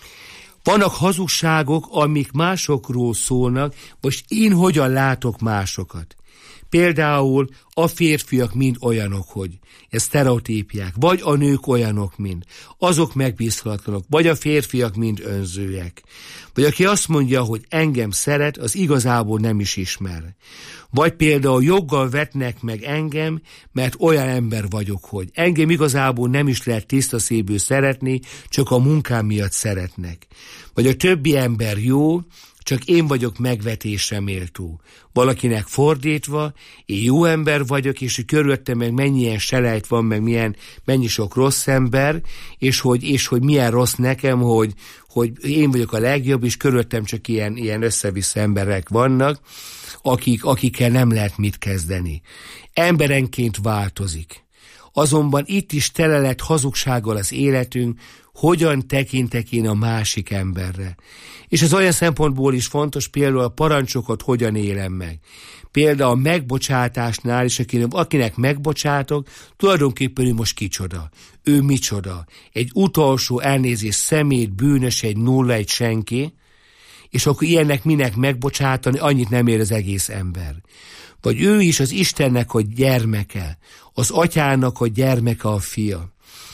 Vannak hazugságok, amik másokról szólnak, most én hogyan látok másokat. Például a férfiak mind olyanok, hogy ez sztereotípiák, vagy a nők olyanok mind, azok megbízhatatlanok, vagy a férfiak mind önzőek. Vagy aki azt mondja, hogy engem szeret, az igazából nem is ismer. Vagy például joggal vetnek meg engem, mert olyan ember vagyok, hogy engem igazából nem is lehet tiszta szívből szeretni, csak a munkám miatt szeretnek. Vagy a többi ember jó, csak én vagyok megvetésre méltó. Valakinek fordítva, én jó ember vagyok, és hogy körülöttem meg mennyien selejt van, meg milyen, mennyi sok rossz ember, és hogy, és hogy milyen rossz nekem, hogy, hogy én vagyok a legjobb, és körülöttem csak ilyen, ilyen össze-vissza emberek vannak, akik, akikkel nem lehet mit kezdeni. Emberenként változik. Azonban itt is tele lett hazugsággal az életünk, hogyan tekintek én a másik emberre. És ez olyan szempontból is fontos, például a parancsokat hogyan élem meg. Például a megbocsátásnál is, akinek megbocsátok, tulajdonképpen ő most kicsoda. Ő micsoda. Egy utolsó elnézés szemét, bűnös, egy nulla, egy senki, és akkor ilyennek minek megbocsátani, annyit nem ér az egész ember. Vagy ő is az Istennek a gyermeke, az atyának a gyermeke, a fia.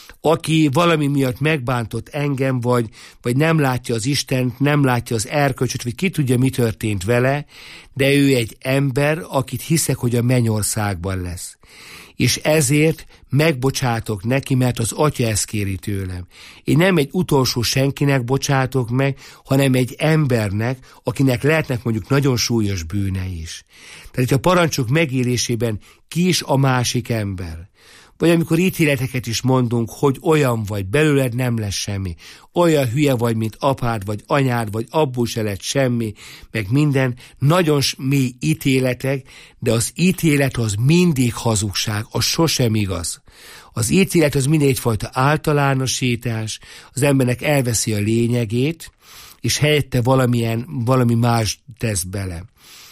Aki valami miatt megbántott engem, vagy, vagy nem látja az Istent, nem látja az erkölcsöt, vagy ki tudja, mi történt vele, de ő egy ember, akit hiszek, hogy a mennyországban lesz. És ezért megbocsátok neki, mert az atya ezt kéri tőlem. Én nem egy utolsó senkinek bocsátok meg, hanem egy embernek, akinek lehetnek mondjuk nagyon súlyos bűne is. Tehát itt a parancsok megélésében ki is a másik ember. Vagy amikor ítéleteket is mondunk, hogy olyan vagy, belőled nem lesz semmi. Olyan hülye vagy, mint apád, vagy anyád, vagy abból se lett semmi, meg minden. Nagyon mély ítéletek, de az ítélet az mindig hazugság, az sosem igaz. Az ítélet az mindig egyfajta általánosítás, az embernek elveszi a lényegét, és helyette valamilyen, valami más tesz bele.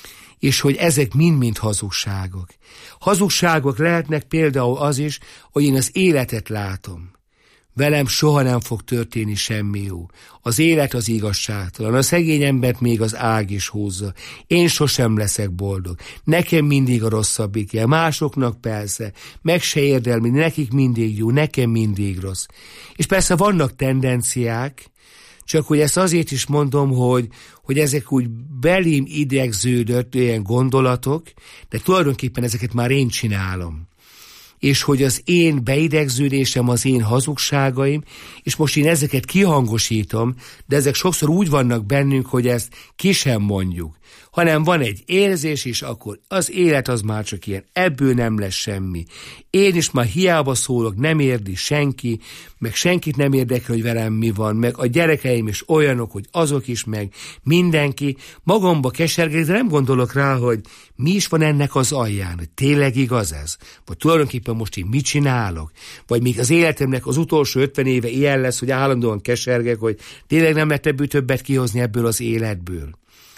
És hogy ezek mind-mind hazugságok. Hazugságok lehetnek például az is, hogy én az életet látom. Velem soha nem fog történni semmi jó. Az élet az igazságtalan, a szegény embert még az ág is húzza. Én sosem leszek boldog. Nekem mindig a rosszabbik jel, másoknak persze, meg se érdelmi, nekik mindig jó, nekem mindig rossz. És persze vannak tendenciák, csak hogy ezt azért is mondom, hogy, hogy ezek úgy belém idegződött ilyen gondolatok, de tulajdonképpen ezeket már én csinálom. És hogy az én beidegződésem, az én hazugságaim, és most én ezeket kihangosítom, de ezek sokszor úgy vannak bennünk, hogy ezt ki sem mondjuk, hanem van egy érzés, és akkor az élet az már csak ilyen, ebből nem lesz semmi. Én is már hiába szólok, nem érdi senki, meg senkit nem érdekel, hogy velem mi van, meg a gyerekeim is olyanok, hogy azok is, meg mindenki. Magamba kesergek, de nem gondolok rá, hogy mi is van ennek az alján, hogy tényleg igaz ez? Vagy tulajdonképpen most én mit csinálok? Vagy még az életemnek az utolsó ötven éve ilyen lesz, hogy állandóan kesergek, hogy tényleg nem lehet ebből többet kihozni ebből az életből.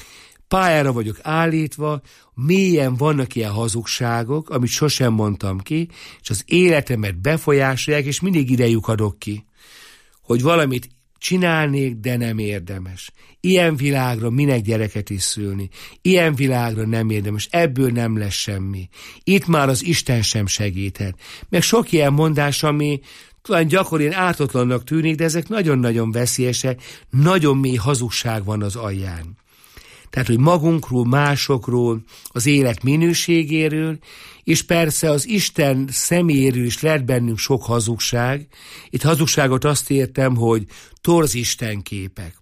Pályára vagyok állítva, mélyen vannak ilyen hazugságok, amit sosem mondtam ki, és az életemet befolyásolják, és mindig idejük adok ki, hogy valamit csinálnék, de nem érdemes. Ilyen világra minek gyereket is szülni? Ilyen világra nem érdemes, ebből nem lesz semmi. Itt már az Isten sem segíthet. Meg sok ilyen mondás, ami talán gyakorian ártatlannak tűnik, de ezek nagyon-nagyon veszélyesek, nagyon mély hazugság van az alján. Tehát, hogy magunkról, másokról, az élet minőségéről, és persze az Isten személyéről is lehet bennünk sok hazugság. Itt hazugságot azt értem, hogy torz istenképek.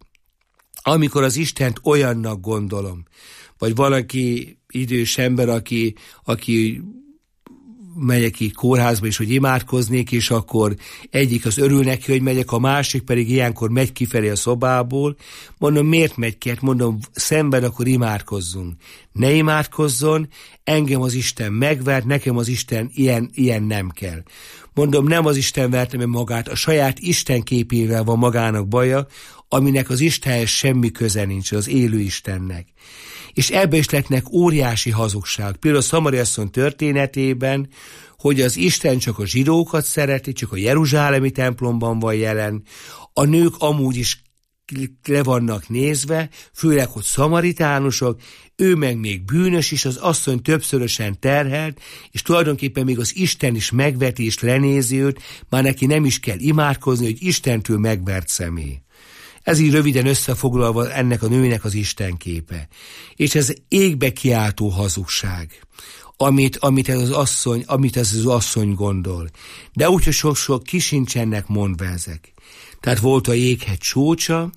Amikor az Istent olyannak gondolom, vagy valaki idős ember, aki, aki megyek ki kórházba is, hogy imádkoznék, és akkor egyik az örül neki, hogy megyek, a másik pedig ilyenkor megy kifelé a szobából. Mondom, miért megy ki? Hát mondom, szemben akkor imádkozzunk. Ne imádkozzon, engem az Isten megvert, nekem az Isten ilyen, ilyen nem kell. Mondom, nem az Isten verte meg magát, a saját Isten képével van magának baja, aminek az Istenhez semmi köze nincs, az élő Istennek. És ebbe is lettnek óriási hazugság. Például a Szamari asszony történetében, hogy az Isten csak a zsidókat szereti, csak a jeruzsálemi templomban van jelen, a nők amúgy is le vannak nézve, főleg, hogy szamaritánusok, ő meg még bűnös is, az asszony többszörösen terhelt, és tulajdonképpen még az Isten is megveti és lenézi őt, már neki nem is kell imádkozni, hogy Istentől megvert személy. Ez így röviden összefoglalva ennek a nőnek az Isten képe. És ez égbe kiáltó hazugság, amit, amit, ez az asszony, amit ez az asszony gondol. De úgy, hogy sok-sok ki sincsenek mondva ezek. Tehát volt a jéghegy csúcsa,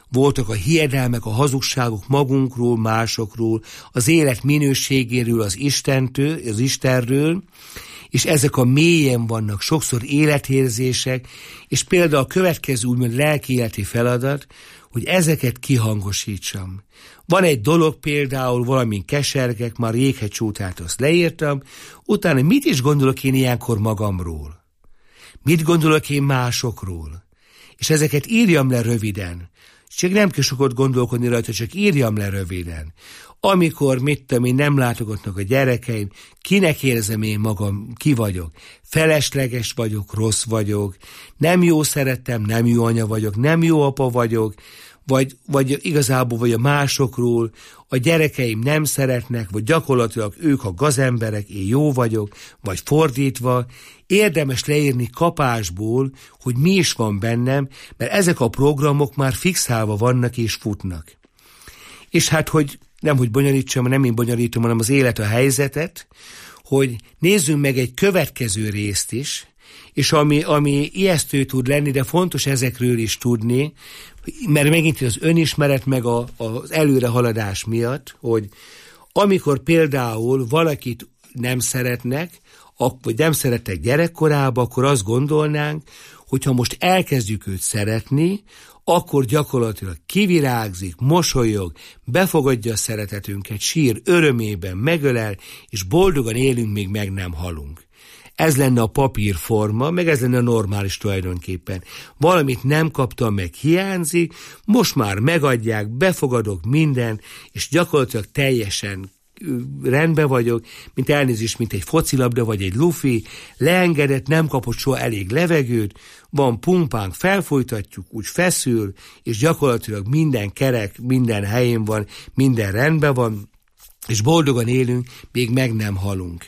voltak a hiedelmek, a hazugságok magunkról, másokról, az élet minőségéről, az Istentől, az Istenről, és ezek a mélyen vannak, sokszor életérzések, és például a következő úgymond lelkiéleti feladat, hogy ezeket kihangosítsam. Van egy dolog például, valamin kesergek, már Jéghegy-Csútát azt leírtam, utána mit is gondolok én ilyenkor magamról? Mit gondolok én másokról? És ezeket írjam le röviden. Csak nem kell sokat gondolkodni rajta, csak írjam le röviden. Amikor, mit tudom én, nem látogatnak a gyerekeim, kinek érzem én magam, ki vagyok? Felesleges vagyok, rossz vagyok, nem jó szeretem, nem jó anya vagyok, nem jó apa vagyok, vagy, vagy igazából vagy a másokról, a gyerekeim nem szeretnek, vagy gyakorlatilag ők a gazemberek, én jó vagyok, vagy fordítva. Érdemes leírni kapásból, hogy mi is van bennem, mert ezek a programok már fixálva vannak és futnak. És hát, hogy nem, hogy bonyolítsam, nem én bonyolítom, hanem az élet a helyzetet, hogy nézzünk meg egy következő részt is, és ami, ami ijesztő tud lenni, de fontos ezekről is tudni, mert megint az önismeret meg a, az előrehaladás miatt, hogy amikor például valakit nem szeretnek, vagy nem szerettek gyerekkorában, akkor azt gondolnánk, hogyha most elkezdjük őt szeretni, akkor gyakorlatilag kivirágzik, mosolyog, befogadja a szeretetünket, sír örömében, megölel, és boldogan élünk, még meg nem halunk. Ez lenne a papírforma, meg ez lenne a normális tulajdonképpen. Valamit nem kaptam, meg hiányzik, most már megadják, befogadok minden, és gyakorlatilag teljesen rendben vagyok, mint elnézést, mint egy focilabda vagy egy lufi, leengedett, nem kapott soha elég levegőt, van pumpánk, felfújtatjuk, úgy feszül, és gyakorlatilag minden kerek, minden helyén van, minden rendben van, és boldogan élünk, még meg nem halunk.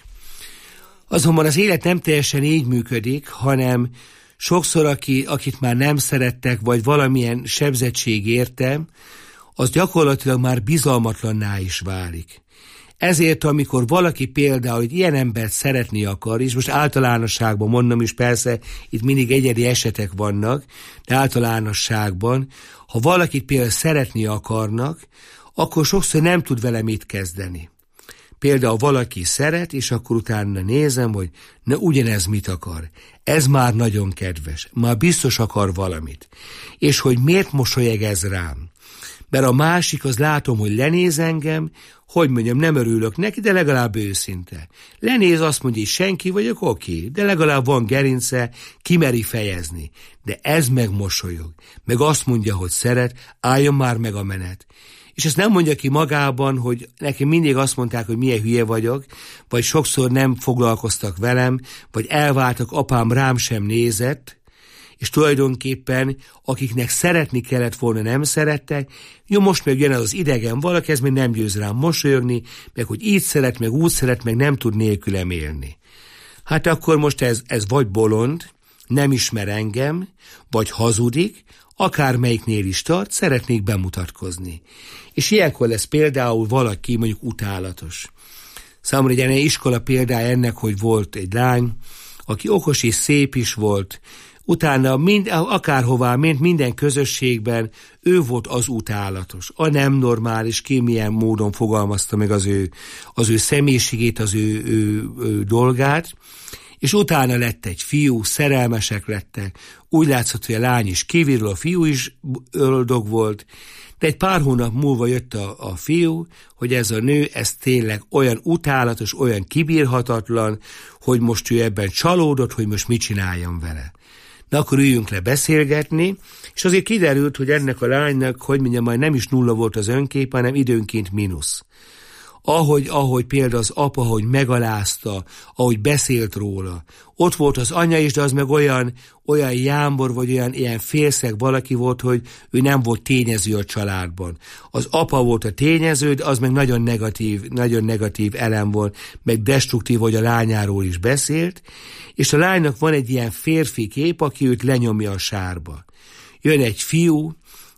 Azonban az élet nem teljesen így működik, hanem sokszor, aki, akit már nem szerettek, vagy valamilyen sebzettség érte, az gyakorlatilag már bizalmatlanná is válik. Ezért, amikor valaki például egy ilyen embert szeretni akar, és most általánosságban mondom is, persze itt mindig egyedi esetek vannak, de általánosságban, ha valakit például szeretni akarnak, akkor sokszor nem tud vele mit kezdeni. Például valaki szeret, és akkor utána nézem, hogy na ugyanez mit akar. Ez már nagyon kedves, már biztos akar valamit. És hogy miért mosolyeg ez rám? Mert a másik, az látom, hogy lenéz engem, hogy mondjam, nem örülök neki, de legalább őszinte. Lenéz, azt mondja, hogy senki vagyok, oké, de legalább van gerince, kimeri fejezni. De ez meg mosolyog, meg azt mondja, hogy szeret, álljon már meg a menet. És ezt nem mondja ki magában, hogy nekem mindig azt mondták, hogy milyen hülye vagyok, vagy sokszor nem foglalkoztak velem, vagy elváltak, apám rám sem nézett, és tulajdonképpen akiknek szeretni kellett volna, nem szerettek, jó, most meg jön az idegen valaki, ez még nem győz rám mosolyogni, meg hogy így szeret, meg úgy szeret, meg nem tud nélkülem élni. Hát akkor most ez, ez vagy bolond, nem ismer engem, vagy hazudik, akármelyiknél is tart, szeretnék bemutatkozni. És ilyenkor lesz például valaki mondjuk utálatos. Számomra egy ilyen iskola példája ennek, hogy volt egy lány, aki okos és szép is volt, utána mind, akárhová ment, minden közösségben ő volt az utálatos. A nem normális, ki milyen módon fogalmazta meg az ő, az ő személyiségét, az ő, ő, ő dolgát, és utána lett egy fiú, szerelmesek lettek, úgy látszott, hogy a lány is kivirul, a fiú is öldog volt, de egy pár hónap múlva jött a, a fiú, hogy ez a nő, ez tényleg olyan utálatos, olyan kibírhatatlan, hogy most ő ebben csalódott, hogy most mit csináljon vele. Na akkor üljünk le beszélgetni, és azért kiderült, hogy ennek a lánynak, hogy mondjam, majd nem is nulla volt az önkép, hanem időnként mínusz. Ahogy, ahogy például az apa, ahogy megalázta, ahogy beszélt róla. Ott volt az anya is, de az meg olyan, olyan jámbor, vagy olyan ilyen félszeg valaki volt, hogy ő nem volt tényező a családban. Az apa volt a tényező, de az meg nagyon negatív, nagyon negatív elem volt, meg destruktív, hogy a lányáról is beszélt, és a lánynak van egy ilyen férfi kép, aki őt lenyomja a sárba. Jön egy fiú,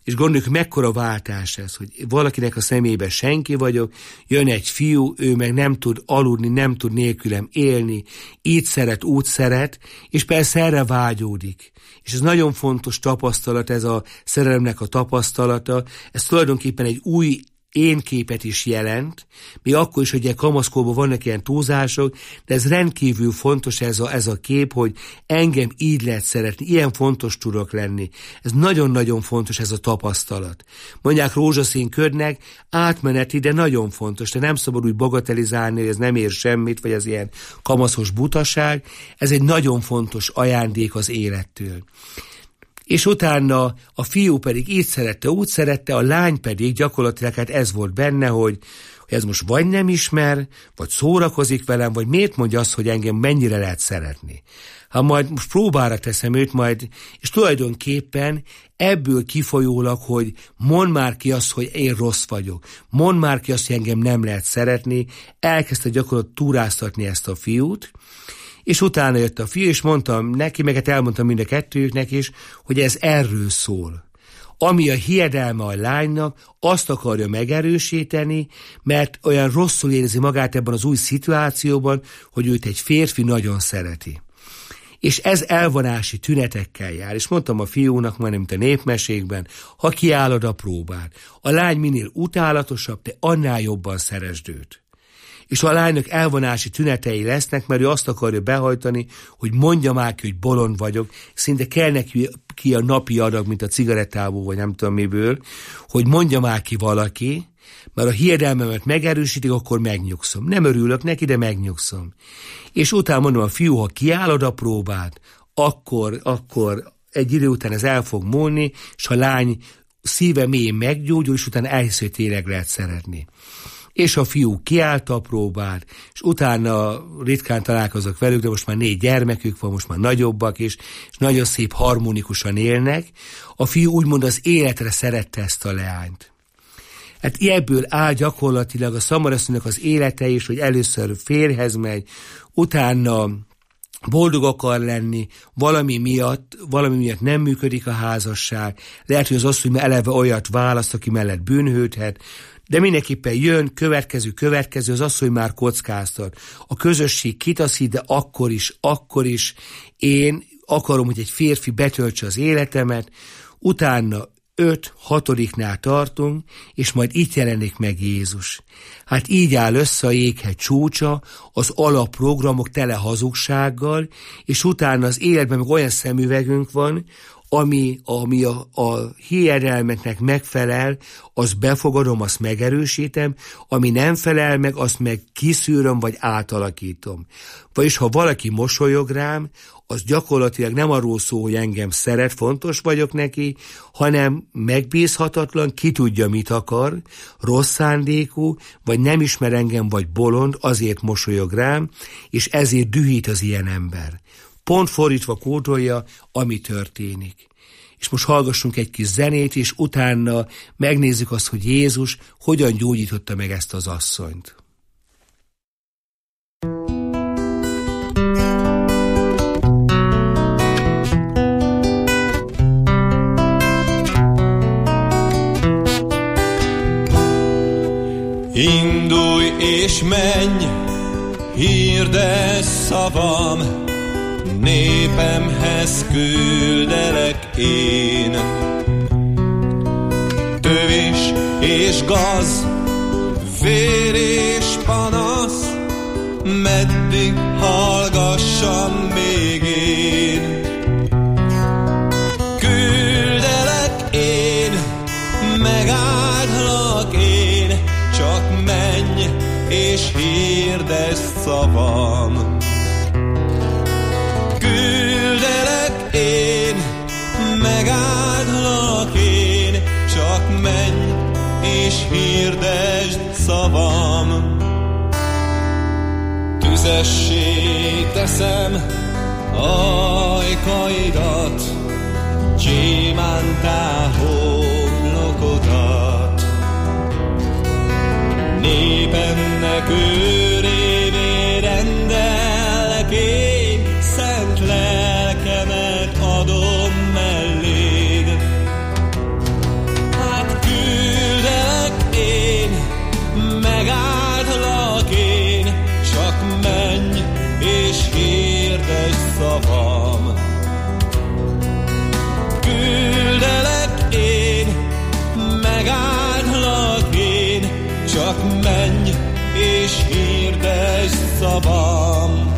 És gondoljuk, mekkora váltás ez, hogy valakinek a személyében senki vagyok, jön egy fiú, ő meg nem tud aludni, nem tud nélkülem élni, így szeret, úgy szeret, és persze erre vágyódik. És ez nagyon fontos tapasztalat, ez a szerelemnek a tapasztalata, ez tulajdonképpen egy új én képet is jelent, még akkor is, hogy ilyen kamaszkorban vannak ilyen túlzások, de ez rendkívül fontos ez a, ez a kép, hogy engem így lehet szeretni, ilyen fontos tudok lenni. Ez nagyon-nagyon fontos ez a tapasztalat. Mondják rózsaszín ködnek, átmeneti, de nagyon fontos, de nem szabad úgy bagatelizálni, hogy ez nem ér semmit, vagy ez ilyen kamaszos butaság. Ez egy nagyon fontos ajándék az élettől. És utána a fiú pedig így szerette, úgy szerette, a lány pedig gyakorlatilag hát ez volt benne, hogy, hogy ez most vagy nem ismer, vagy szórakozik velem, vagy miért mondja azt, hogy engem mennyire lehet szeretni. Ha majd most próbára teszem őt majd, és tulajdonképpen ebből kifolyólag, hogy mondd már ki azt, hogy én rossz vagyok, mondd már ki azt, hogy engem nem lehet szeretni, elkezdte gyakorlatilag túráztatni ezt a fiút, és utána jött a fiú, és mondtam neki, meg hát elmondtam mind a kettőjüknek is, hogy ez erről szól. Ami a hiedelme a lánynak, azt akarja megerősíteni, mert olyan rosszul érzi magát ebben az új szituációban, hogy őt egy férfi nagyon szereti. És ez elvonási tünetekkel jár. És mondtam a fiúnak, majdnem mint a népmesékben, ha kiállod a próbát, a lány minél utálatosabb, te annál jobban szeresd őt. És a lánynak elvonási tünetei lesznek, mert ő azt akarja behajtani, hogy mondja már ki, hogy bolond vagyok, szinte kell neki ki a napi adag, mint a cigarettából, vagy nem tudom miből, hogy mondja már ki valaki, mert a hiedelmemet megerősítik, akkor megnyugszom. Nem örülök neki, de megnyugszom. És utána mondom, a fiú, ha kiállod a próbát, akkor, akkor egy idő után ez el fog múlni, és a lány szíve mélyén meggyógyul, és utána elhiszi, hogy tényleg lehet szeretni. És a fiú kiállta a próbát, és utána ritkán találkozok velük, de most már négy gyermekük van, most már nagyobbak is, és nagyon szép harmonikusan élnek. A fiú úgymond az életre szerette ezt a leányt. Hát ebből áll gyakorlatilag a szamarasszonynak az élete is, hogy először férjhez megy, utána boldog akar lenni, valami miatt, valami miatt nem működik a házasság, lehet, hogy az asszony eleve olyat választ, aki mellett bűnhődhet, de mindenképpen jön, következő, következő, az asszony már kockáztat. A közösség kitaszít, de akkor is, akkor is én akarom, hogy egy férfi betöltse az életemet, utána öt, hatodiknál tartunk, és majd itt jelenik meg Jézus. Hát így áll össze a jéghegy csúcsa, az alapprogramok tele hazugsággal, és utána az életben meg olyan szemüvegünk van, ami, ami a, a hiedelmeknek megfelel, azt befogadom, azt megerősítem, ami nem felel meg, azt meg kiszűröm, vagy átalakítom. Vagyis ha valaki mosolyog rám, az gyakorlatilag nem arról szól, hogy engem szeret, fontos vagyok neki, hanem megbízhatatlan, ki tudja, mit akar, rossz szándékú, vagy nem ismer engem, vagy bolond, azért mosolyog rám, és ezért dühít az ilyen ember. Pont fordítva kódolja, ami történik. És most hallgassunk egy kis zenét, és utána megnézzük azt, hogy Jézus hogyan gyógyította meg ezt az asszonyt. Indulj és menj, hirdess szavam, népemhez küldelek én. Tövés és gaz, vér és panasz, meddig hallgassam még én. Küldelek én, megáldlak én, csak menj és hirdesd szavam. Küldelek én, megáldlak én, csak menj és hirdesd szavam. Tüzessé teszem ajkaidat, gyémántá homlokodat. Népemnek őrévé rendellek én, szent lelkemet adom melléd. szavam. Küldelek én, megáldlak én, csak menj és hirdesd szavam.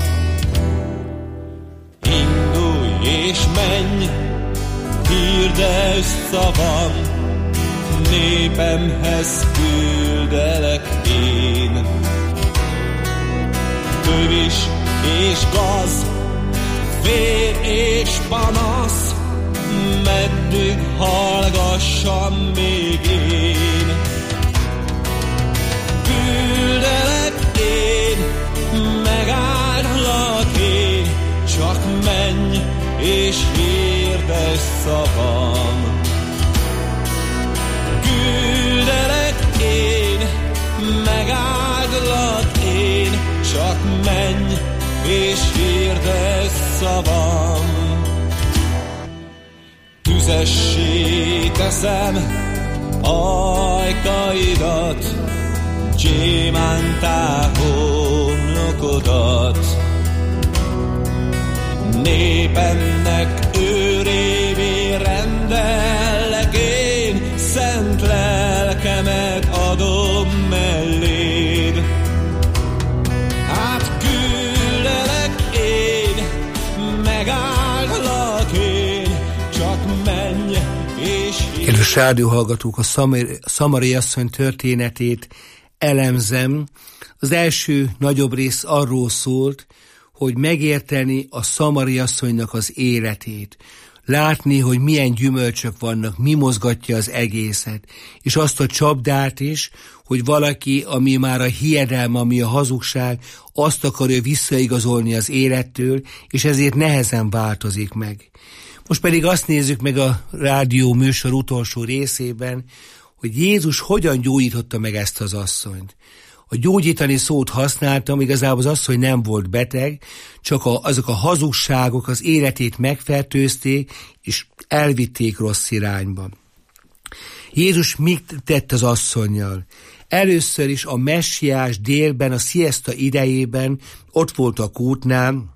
Indulj és menj, hirdesd szavam, népemhez küldelek én. Tövis és gaz, vér és panasz, meddig hallgassam még én. Küldelek én, megáldlak én, csak menj és hirdesd szavam. Küldelek én, megáldlak én, csak menj és hirdesd szavam. Tüzessé teszem ajkaidat, gyémántá homlokodat. Népemnek őrévé rendellek én, szent lelkemet adom melléd. Hát küldelek én, megáldlak én, csak menj és hívj. Kedves rádióhallgatók, a Szamari asszony történetét elemzem. Az első nagyobb rész arról szólt, hogy megérteni a szamari asszonynak az életét, látni, hogy milyen gyümölcsök vannak, mi mozgatja az egészet, és azt a csapdát is, hogy valaki, ami már a hiedelme, ami a hazugság, azt akarja visszaigazolni az élettől, és ezért nehezen változik meg. Most pedig azt nézzük meg a rádió műsor utolsó részében, hogy Jézus hogyan gyógyította meg ezt az asszonyt. A gyógyítani szót használtam, igazából az asszony nem volt beteg, csak a, azok a hazugságok az életét megfertőzték, és elvitték rossz irányba. Jézus mit tett az asszonnyal? Először is a messiás délben, a szieszta idejében ott volt a kútnál,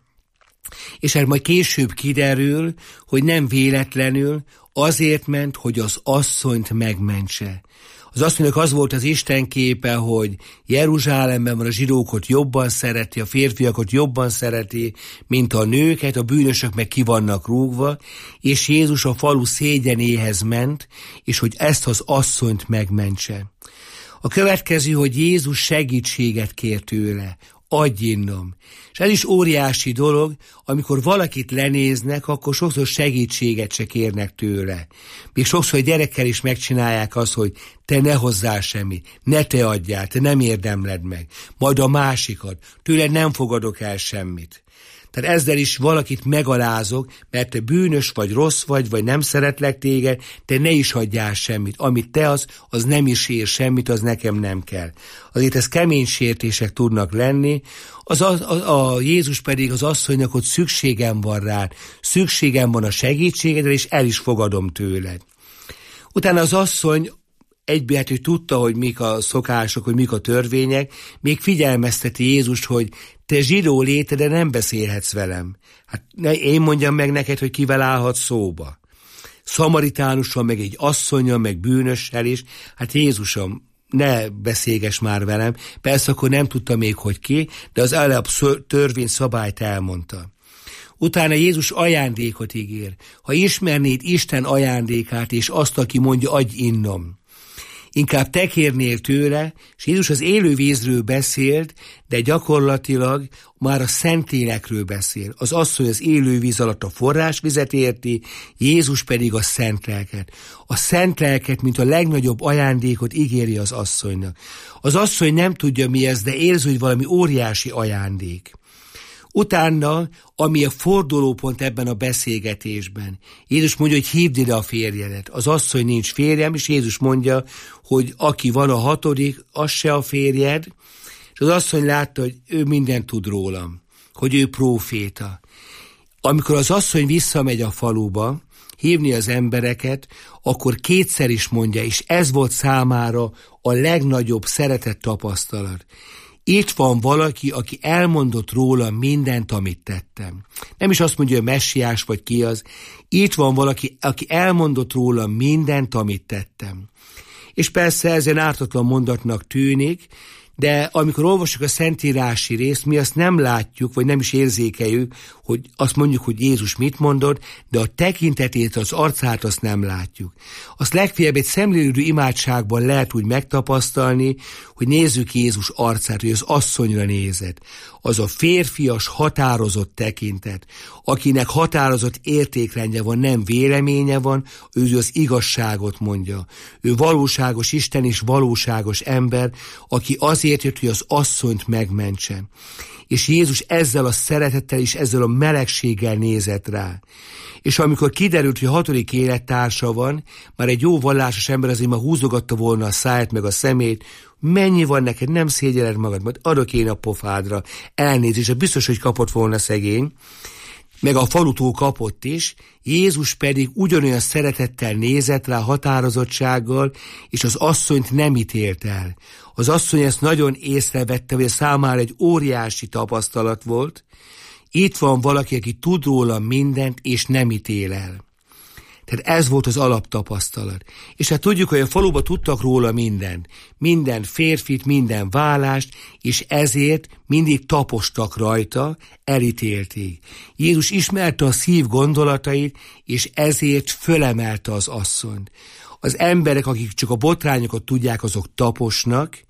és hát majd később kiderül, hogy nem véletlenül azért ment, hogy az asszonyt megmentse. Az asszonynak az volt az Isten képe, hogy Jeruzsálemben van, a zsidókot jobban szereti, a férfiakat jobban szereti, mint a nőket, a bűnösök meg ki vannak rúgva, és Jézus a falu szégyenéhez ment, és hogy ezt az asszonyt megmentse. A következő, hogy Jézus segítséget kér tőle, adj innom. És ez is óriási dolog, amikor valakit lenéznek, akkor sokszor segítséget se kérnek tőle. Még sokszor a gyerekkel is megcsinálják azt, hogy te ne hozzál semmit, ne te adjál, te nem érdemled meg. Majd a másikat, tőle nem fogadok el semmit. Tehát ezzel is valakit megalázok, mert te bűnös vagy, rossz vagy, vagy nem szeretlek téged, te ne is adjál semmit. Amit te az, az nem is ér semmit, az nekem nem kell. Azért ez kemény sértések tudnak lenni, az a, a, a Jézus pedig az asszonynak, hogy szükségem van rád, szükségem van a segítségedre, és el is fogadom tőled. Utána az asszony egybe, hát, hogy tudta, hogy mik a szokások, hogy mik a törvények, még figyelmezteti Jézust, hogy te zsidó léte, de nem beszélhetsz velem. Hát én mondjam meg neked, hogy kivel állhatsz szóba. Szamaritánussal, meg egy asszonnyal, meg bűnössel is. Hát Jézusom, ne beszélgess már velem. Persze akkor nem tudta még, hogy ki, de az előbb törvény szabályt elmondta. Utána Jézus ajándékot ígér. Ha ismernéd Isten ajándékát, és azt, aki mondja, adj innom. Inkább te kérnél tőle, és Jézus az élő vízről beszélt, de gyakorlatilag már a Szentlélekről beszél. Az asszony az élő víz alatt a forrásvizet érti, Jézus pedig a Szentlelket. A Szentlelket, mint a legnagyobb ajándékot ígéri az asszonynak. Az asszony nem tudja mi ez, de érzi, hogy valami óriási ajándék. Utána, ami a fordulópont ebben a beszélgetésben, Jézus mondja, hogy hívd ide a férjedet. Az asszony nincs férjem, és Jézus mondja, hogy aki van a hatodik, az se a férjed, és az asszony látta, hogy ő mindent tud rólam, hogy ő próféta. Amikor az asszony visszamegy a faluba, hívni az embereket, akkor kétszer is mondja, és ez volt számára a legnagyobb szeretet tapasztalat. Itt van valaki, aki elmondott róla mindent, amit tettem. Nem is azt mondja, hogy messiás vagy ki az. Itt van valaki, aki elmondott róla mindent, amit tettem. És persze ez egy ártatlan mondatnak tűnik, de amikor olvasjuk a szentírási részt, mi azt nem látjuk, vagy nem is érzékeljük, hogy azt mondjuk, hogy Jézus mit mondott, de a tekintetét, az arcát azt nem látjuk. Azt legfeljebb egy szemlélődő imádságban lehet úgy megtapasztalni, hogy nézzük Jézus arcát, hogy az asszonyra nézett. Az a férfias, határozott tekintet, akinek határozott értékrendje van, nem véleménye van, ő az igazságot mondja. Ő valóságos Isten és valóságos ember, aki azért jött, hogy az asszonyt megmentse. És Jézus ezzel a szeretettel és ezzel a melegséggel nézett rá. És amikor kiderült, hogy a hatodik élettársa van, már egy jó vallásos ember azért már húzogatta volna a száját meg a szemét, mennyi van neked, nem szégyeled magad, majd adok én a pofádra, elnézést, biztos, hogy kapott volna szegény, meg a falutól kapott is, Jézus pedig ugyanolyan szeretettel nézett rá, határozottsággal, és az asszonyt nem ítélt el. Az asszony ezt nagyon észrevette, hogy számára egy óriási tapasztalat volt. Itt van valaki, aki tud róla mindent, és nem ítél el. Tehát ez volt az alaptapasztalat. És hát tudjuk, hogy a faluban tudtak róla mindent. Minden férfit, minden vállást, és ezért mindig tapostak rajta, elítélték. Jézus ismerte a szív gondolatait, és ezért fölemelte az asszonyt. Az emberek, akik csak a botrányokat tudják, azok taposnak,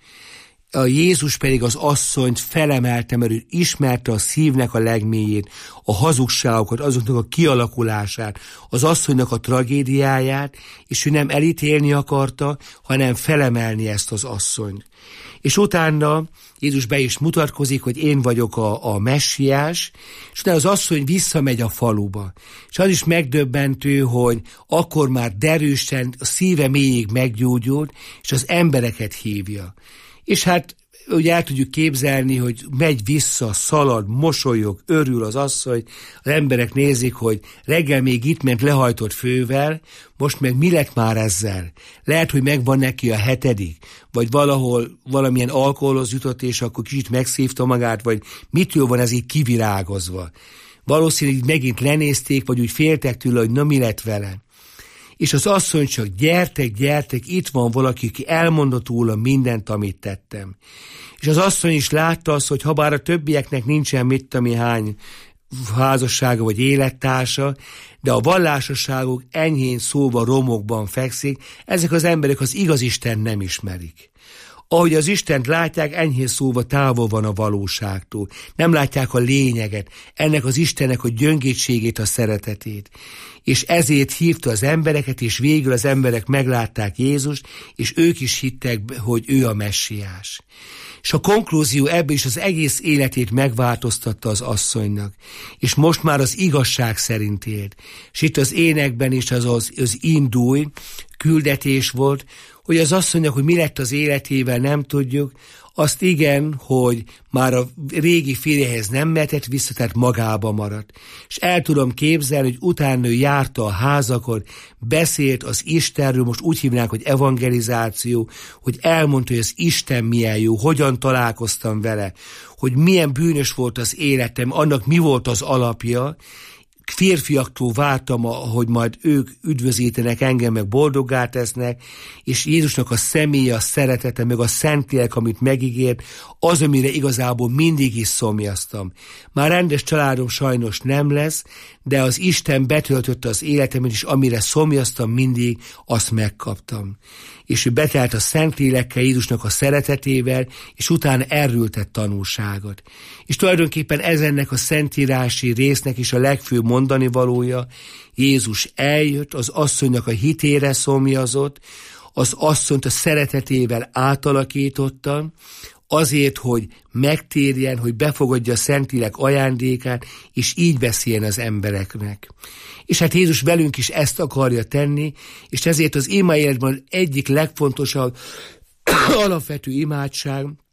a Jézus pedig az asszonyt felemelte, mert ő ismerte a szívnek a legmélyét, a hazugságokat, azoknak a kialakulását, az asszonynak a tragédiáját, és ő nem elítélni akarta, hanem felemelni ezt az asszonyt. És utána Jézus be is mutatkozik, hogy én vagyok a, a messiás, és utána az asszony visszamegy a faluba. És az is megdöbbentő, hogy akkor már derűsen a szíve mélyig meggyógyult, és az embereket hívja. És hát ugye el tudjuk képzelni, hogy megy vissza, szalad, mosolyog, örül az asszony, az emberek nézik, hogy reggel még itt ment lehajtott fővel, most meg mi lett már ezzel? Lehet, hogy megvan neki a hetedik, vagy valahol valamilyen alkoholhoz jutott, és akkor kicsit megszívta magát, vagy mitől van ez így kivirágozva. Valószínűleg megint lenézték, vagy úgy féltek tőle, hogy na mi lett vele. És az asszony csak gyertek, gyertek, itt van valaki, aki elmondott róla mindent, amit tettem. És az asszony is látta azt, hogy habár a többieknek nincsen mit ami hány házassága vagy élettársa, de a vallásosságok enyhén szóval romokban fekszik, ezek az emberek az igaz Isten nem ismerik. Ahogy az Istent látják, enyhén szóval távol van a valóságtól. Nem látják a lényeget, ennek az Istennek a gyöngétségét, a szeretetét. És ezért hívta az embereket, és végül az emberek meglátták Jézust, és ők is hittek, hogy ő a messiás. És a konklúzió ebből is az egész életét megváltoztatta az asszonynak. És most már az igazság szerint élt. És itt az énekben is az, az, az indulj küldetés volt, hogy az asszonynak, hogy mi lett az életével, nem tudjuk, azt igen, hogy már a régi férjehez nem mehetett vissza, tehát magába maradt. És el tudom képzelni, hogy utána ő járta a házakon, beszélt az Istenről, most úgy hívnánk, hogy evangelizáció, hogy elmondta, hogy az Isten milyen jó, hogyan találkoztam vele, hogy milyen bűnös volt az életem, annak mi volt az alapja. Férfiaktól vártam, hogy majd ők üdvözítenek engem, meg boldoggá tesznek, és Jézusnak a személye, a szeretete, meg a Szentlélek, amit megígért, az, amire igazából mindig is szomjaztam. Már rendes családom sajnos nem lesz, de az Isten betöltötte az életemet, és amire szomjaztam mindig, azt megkaptam. És ő betelt a Szentlélekkel, Jézusnak a szeretetével, és utána elrültett tanulságot. És tulajdonképpen ez ennek a szentírási résznek is a legfőbb mondani valója. Jézus eljött, az asszonynak a hitére szomjazott, az asszonyt a szeretetével átalakította, azért, hogy megtérjen, hogy befogadja a Szentlélek ajándékát, és így beszéljen az embereknek. És hát Jézus velünk is ezt akarja tenni, és ezért az ima életben egyik legfontosabb alapvető imádság,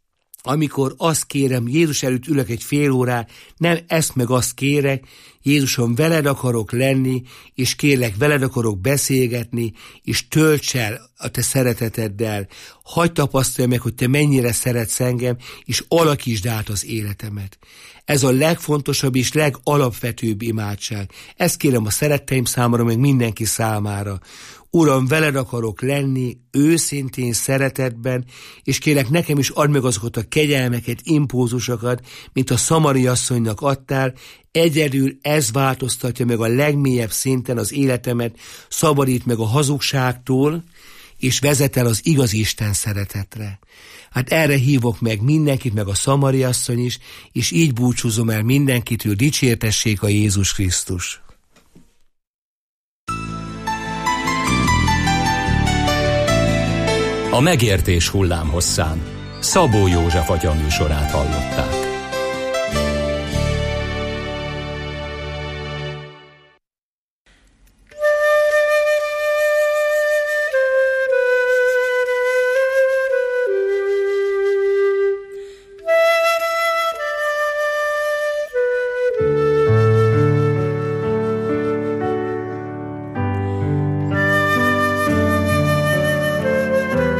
amikor azt kérem, Jézus előtt ülök egy fél órát, nem ezt meg azt kérek, Jézusom, veled akarok lenni, és kérlek, veled akarok beszélgetni, és tölts el a te szereteteddel. Hadd tapasztalja meg, hogy te mennyire szeretsz engem, és alakítsd át az életemet. Ez a legfontosabb és legalapvetőbb imádság. Ezt kérem a szeretteim számára, meg mindenki számára. Uram, veled akarok lenni, őszintén szeretetben, és kérlek, nekem is add meg azokat a kegyelmeket, impulzusokat, mint a szamari asszonynak adtál. Egyedül ez változtatja meg a legmélyebb szinten az életemet, szabadít meg a hazugságtól, és vezet el az igazi Isten szeretetre. Hát erre hívok meg mindenkit, meg a szamari asszony is, és így búcsúzom el mindenkitől, dicsértessék a Jézus Krisztus. A megértés hullámhosszán Szabó József atya műsorát hallották.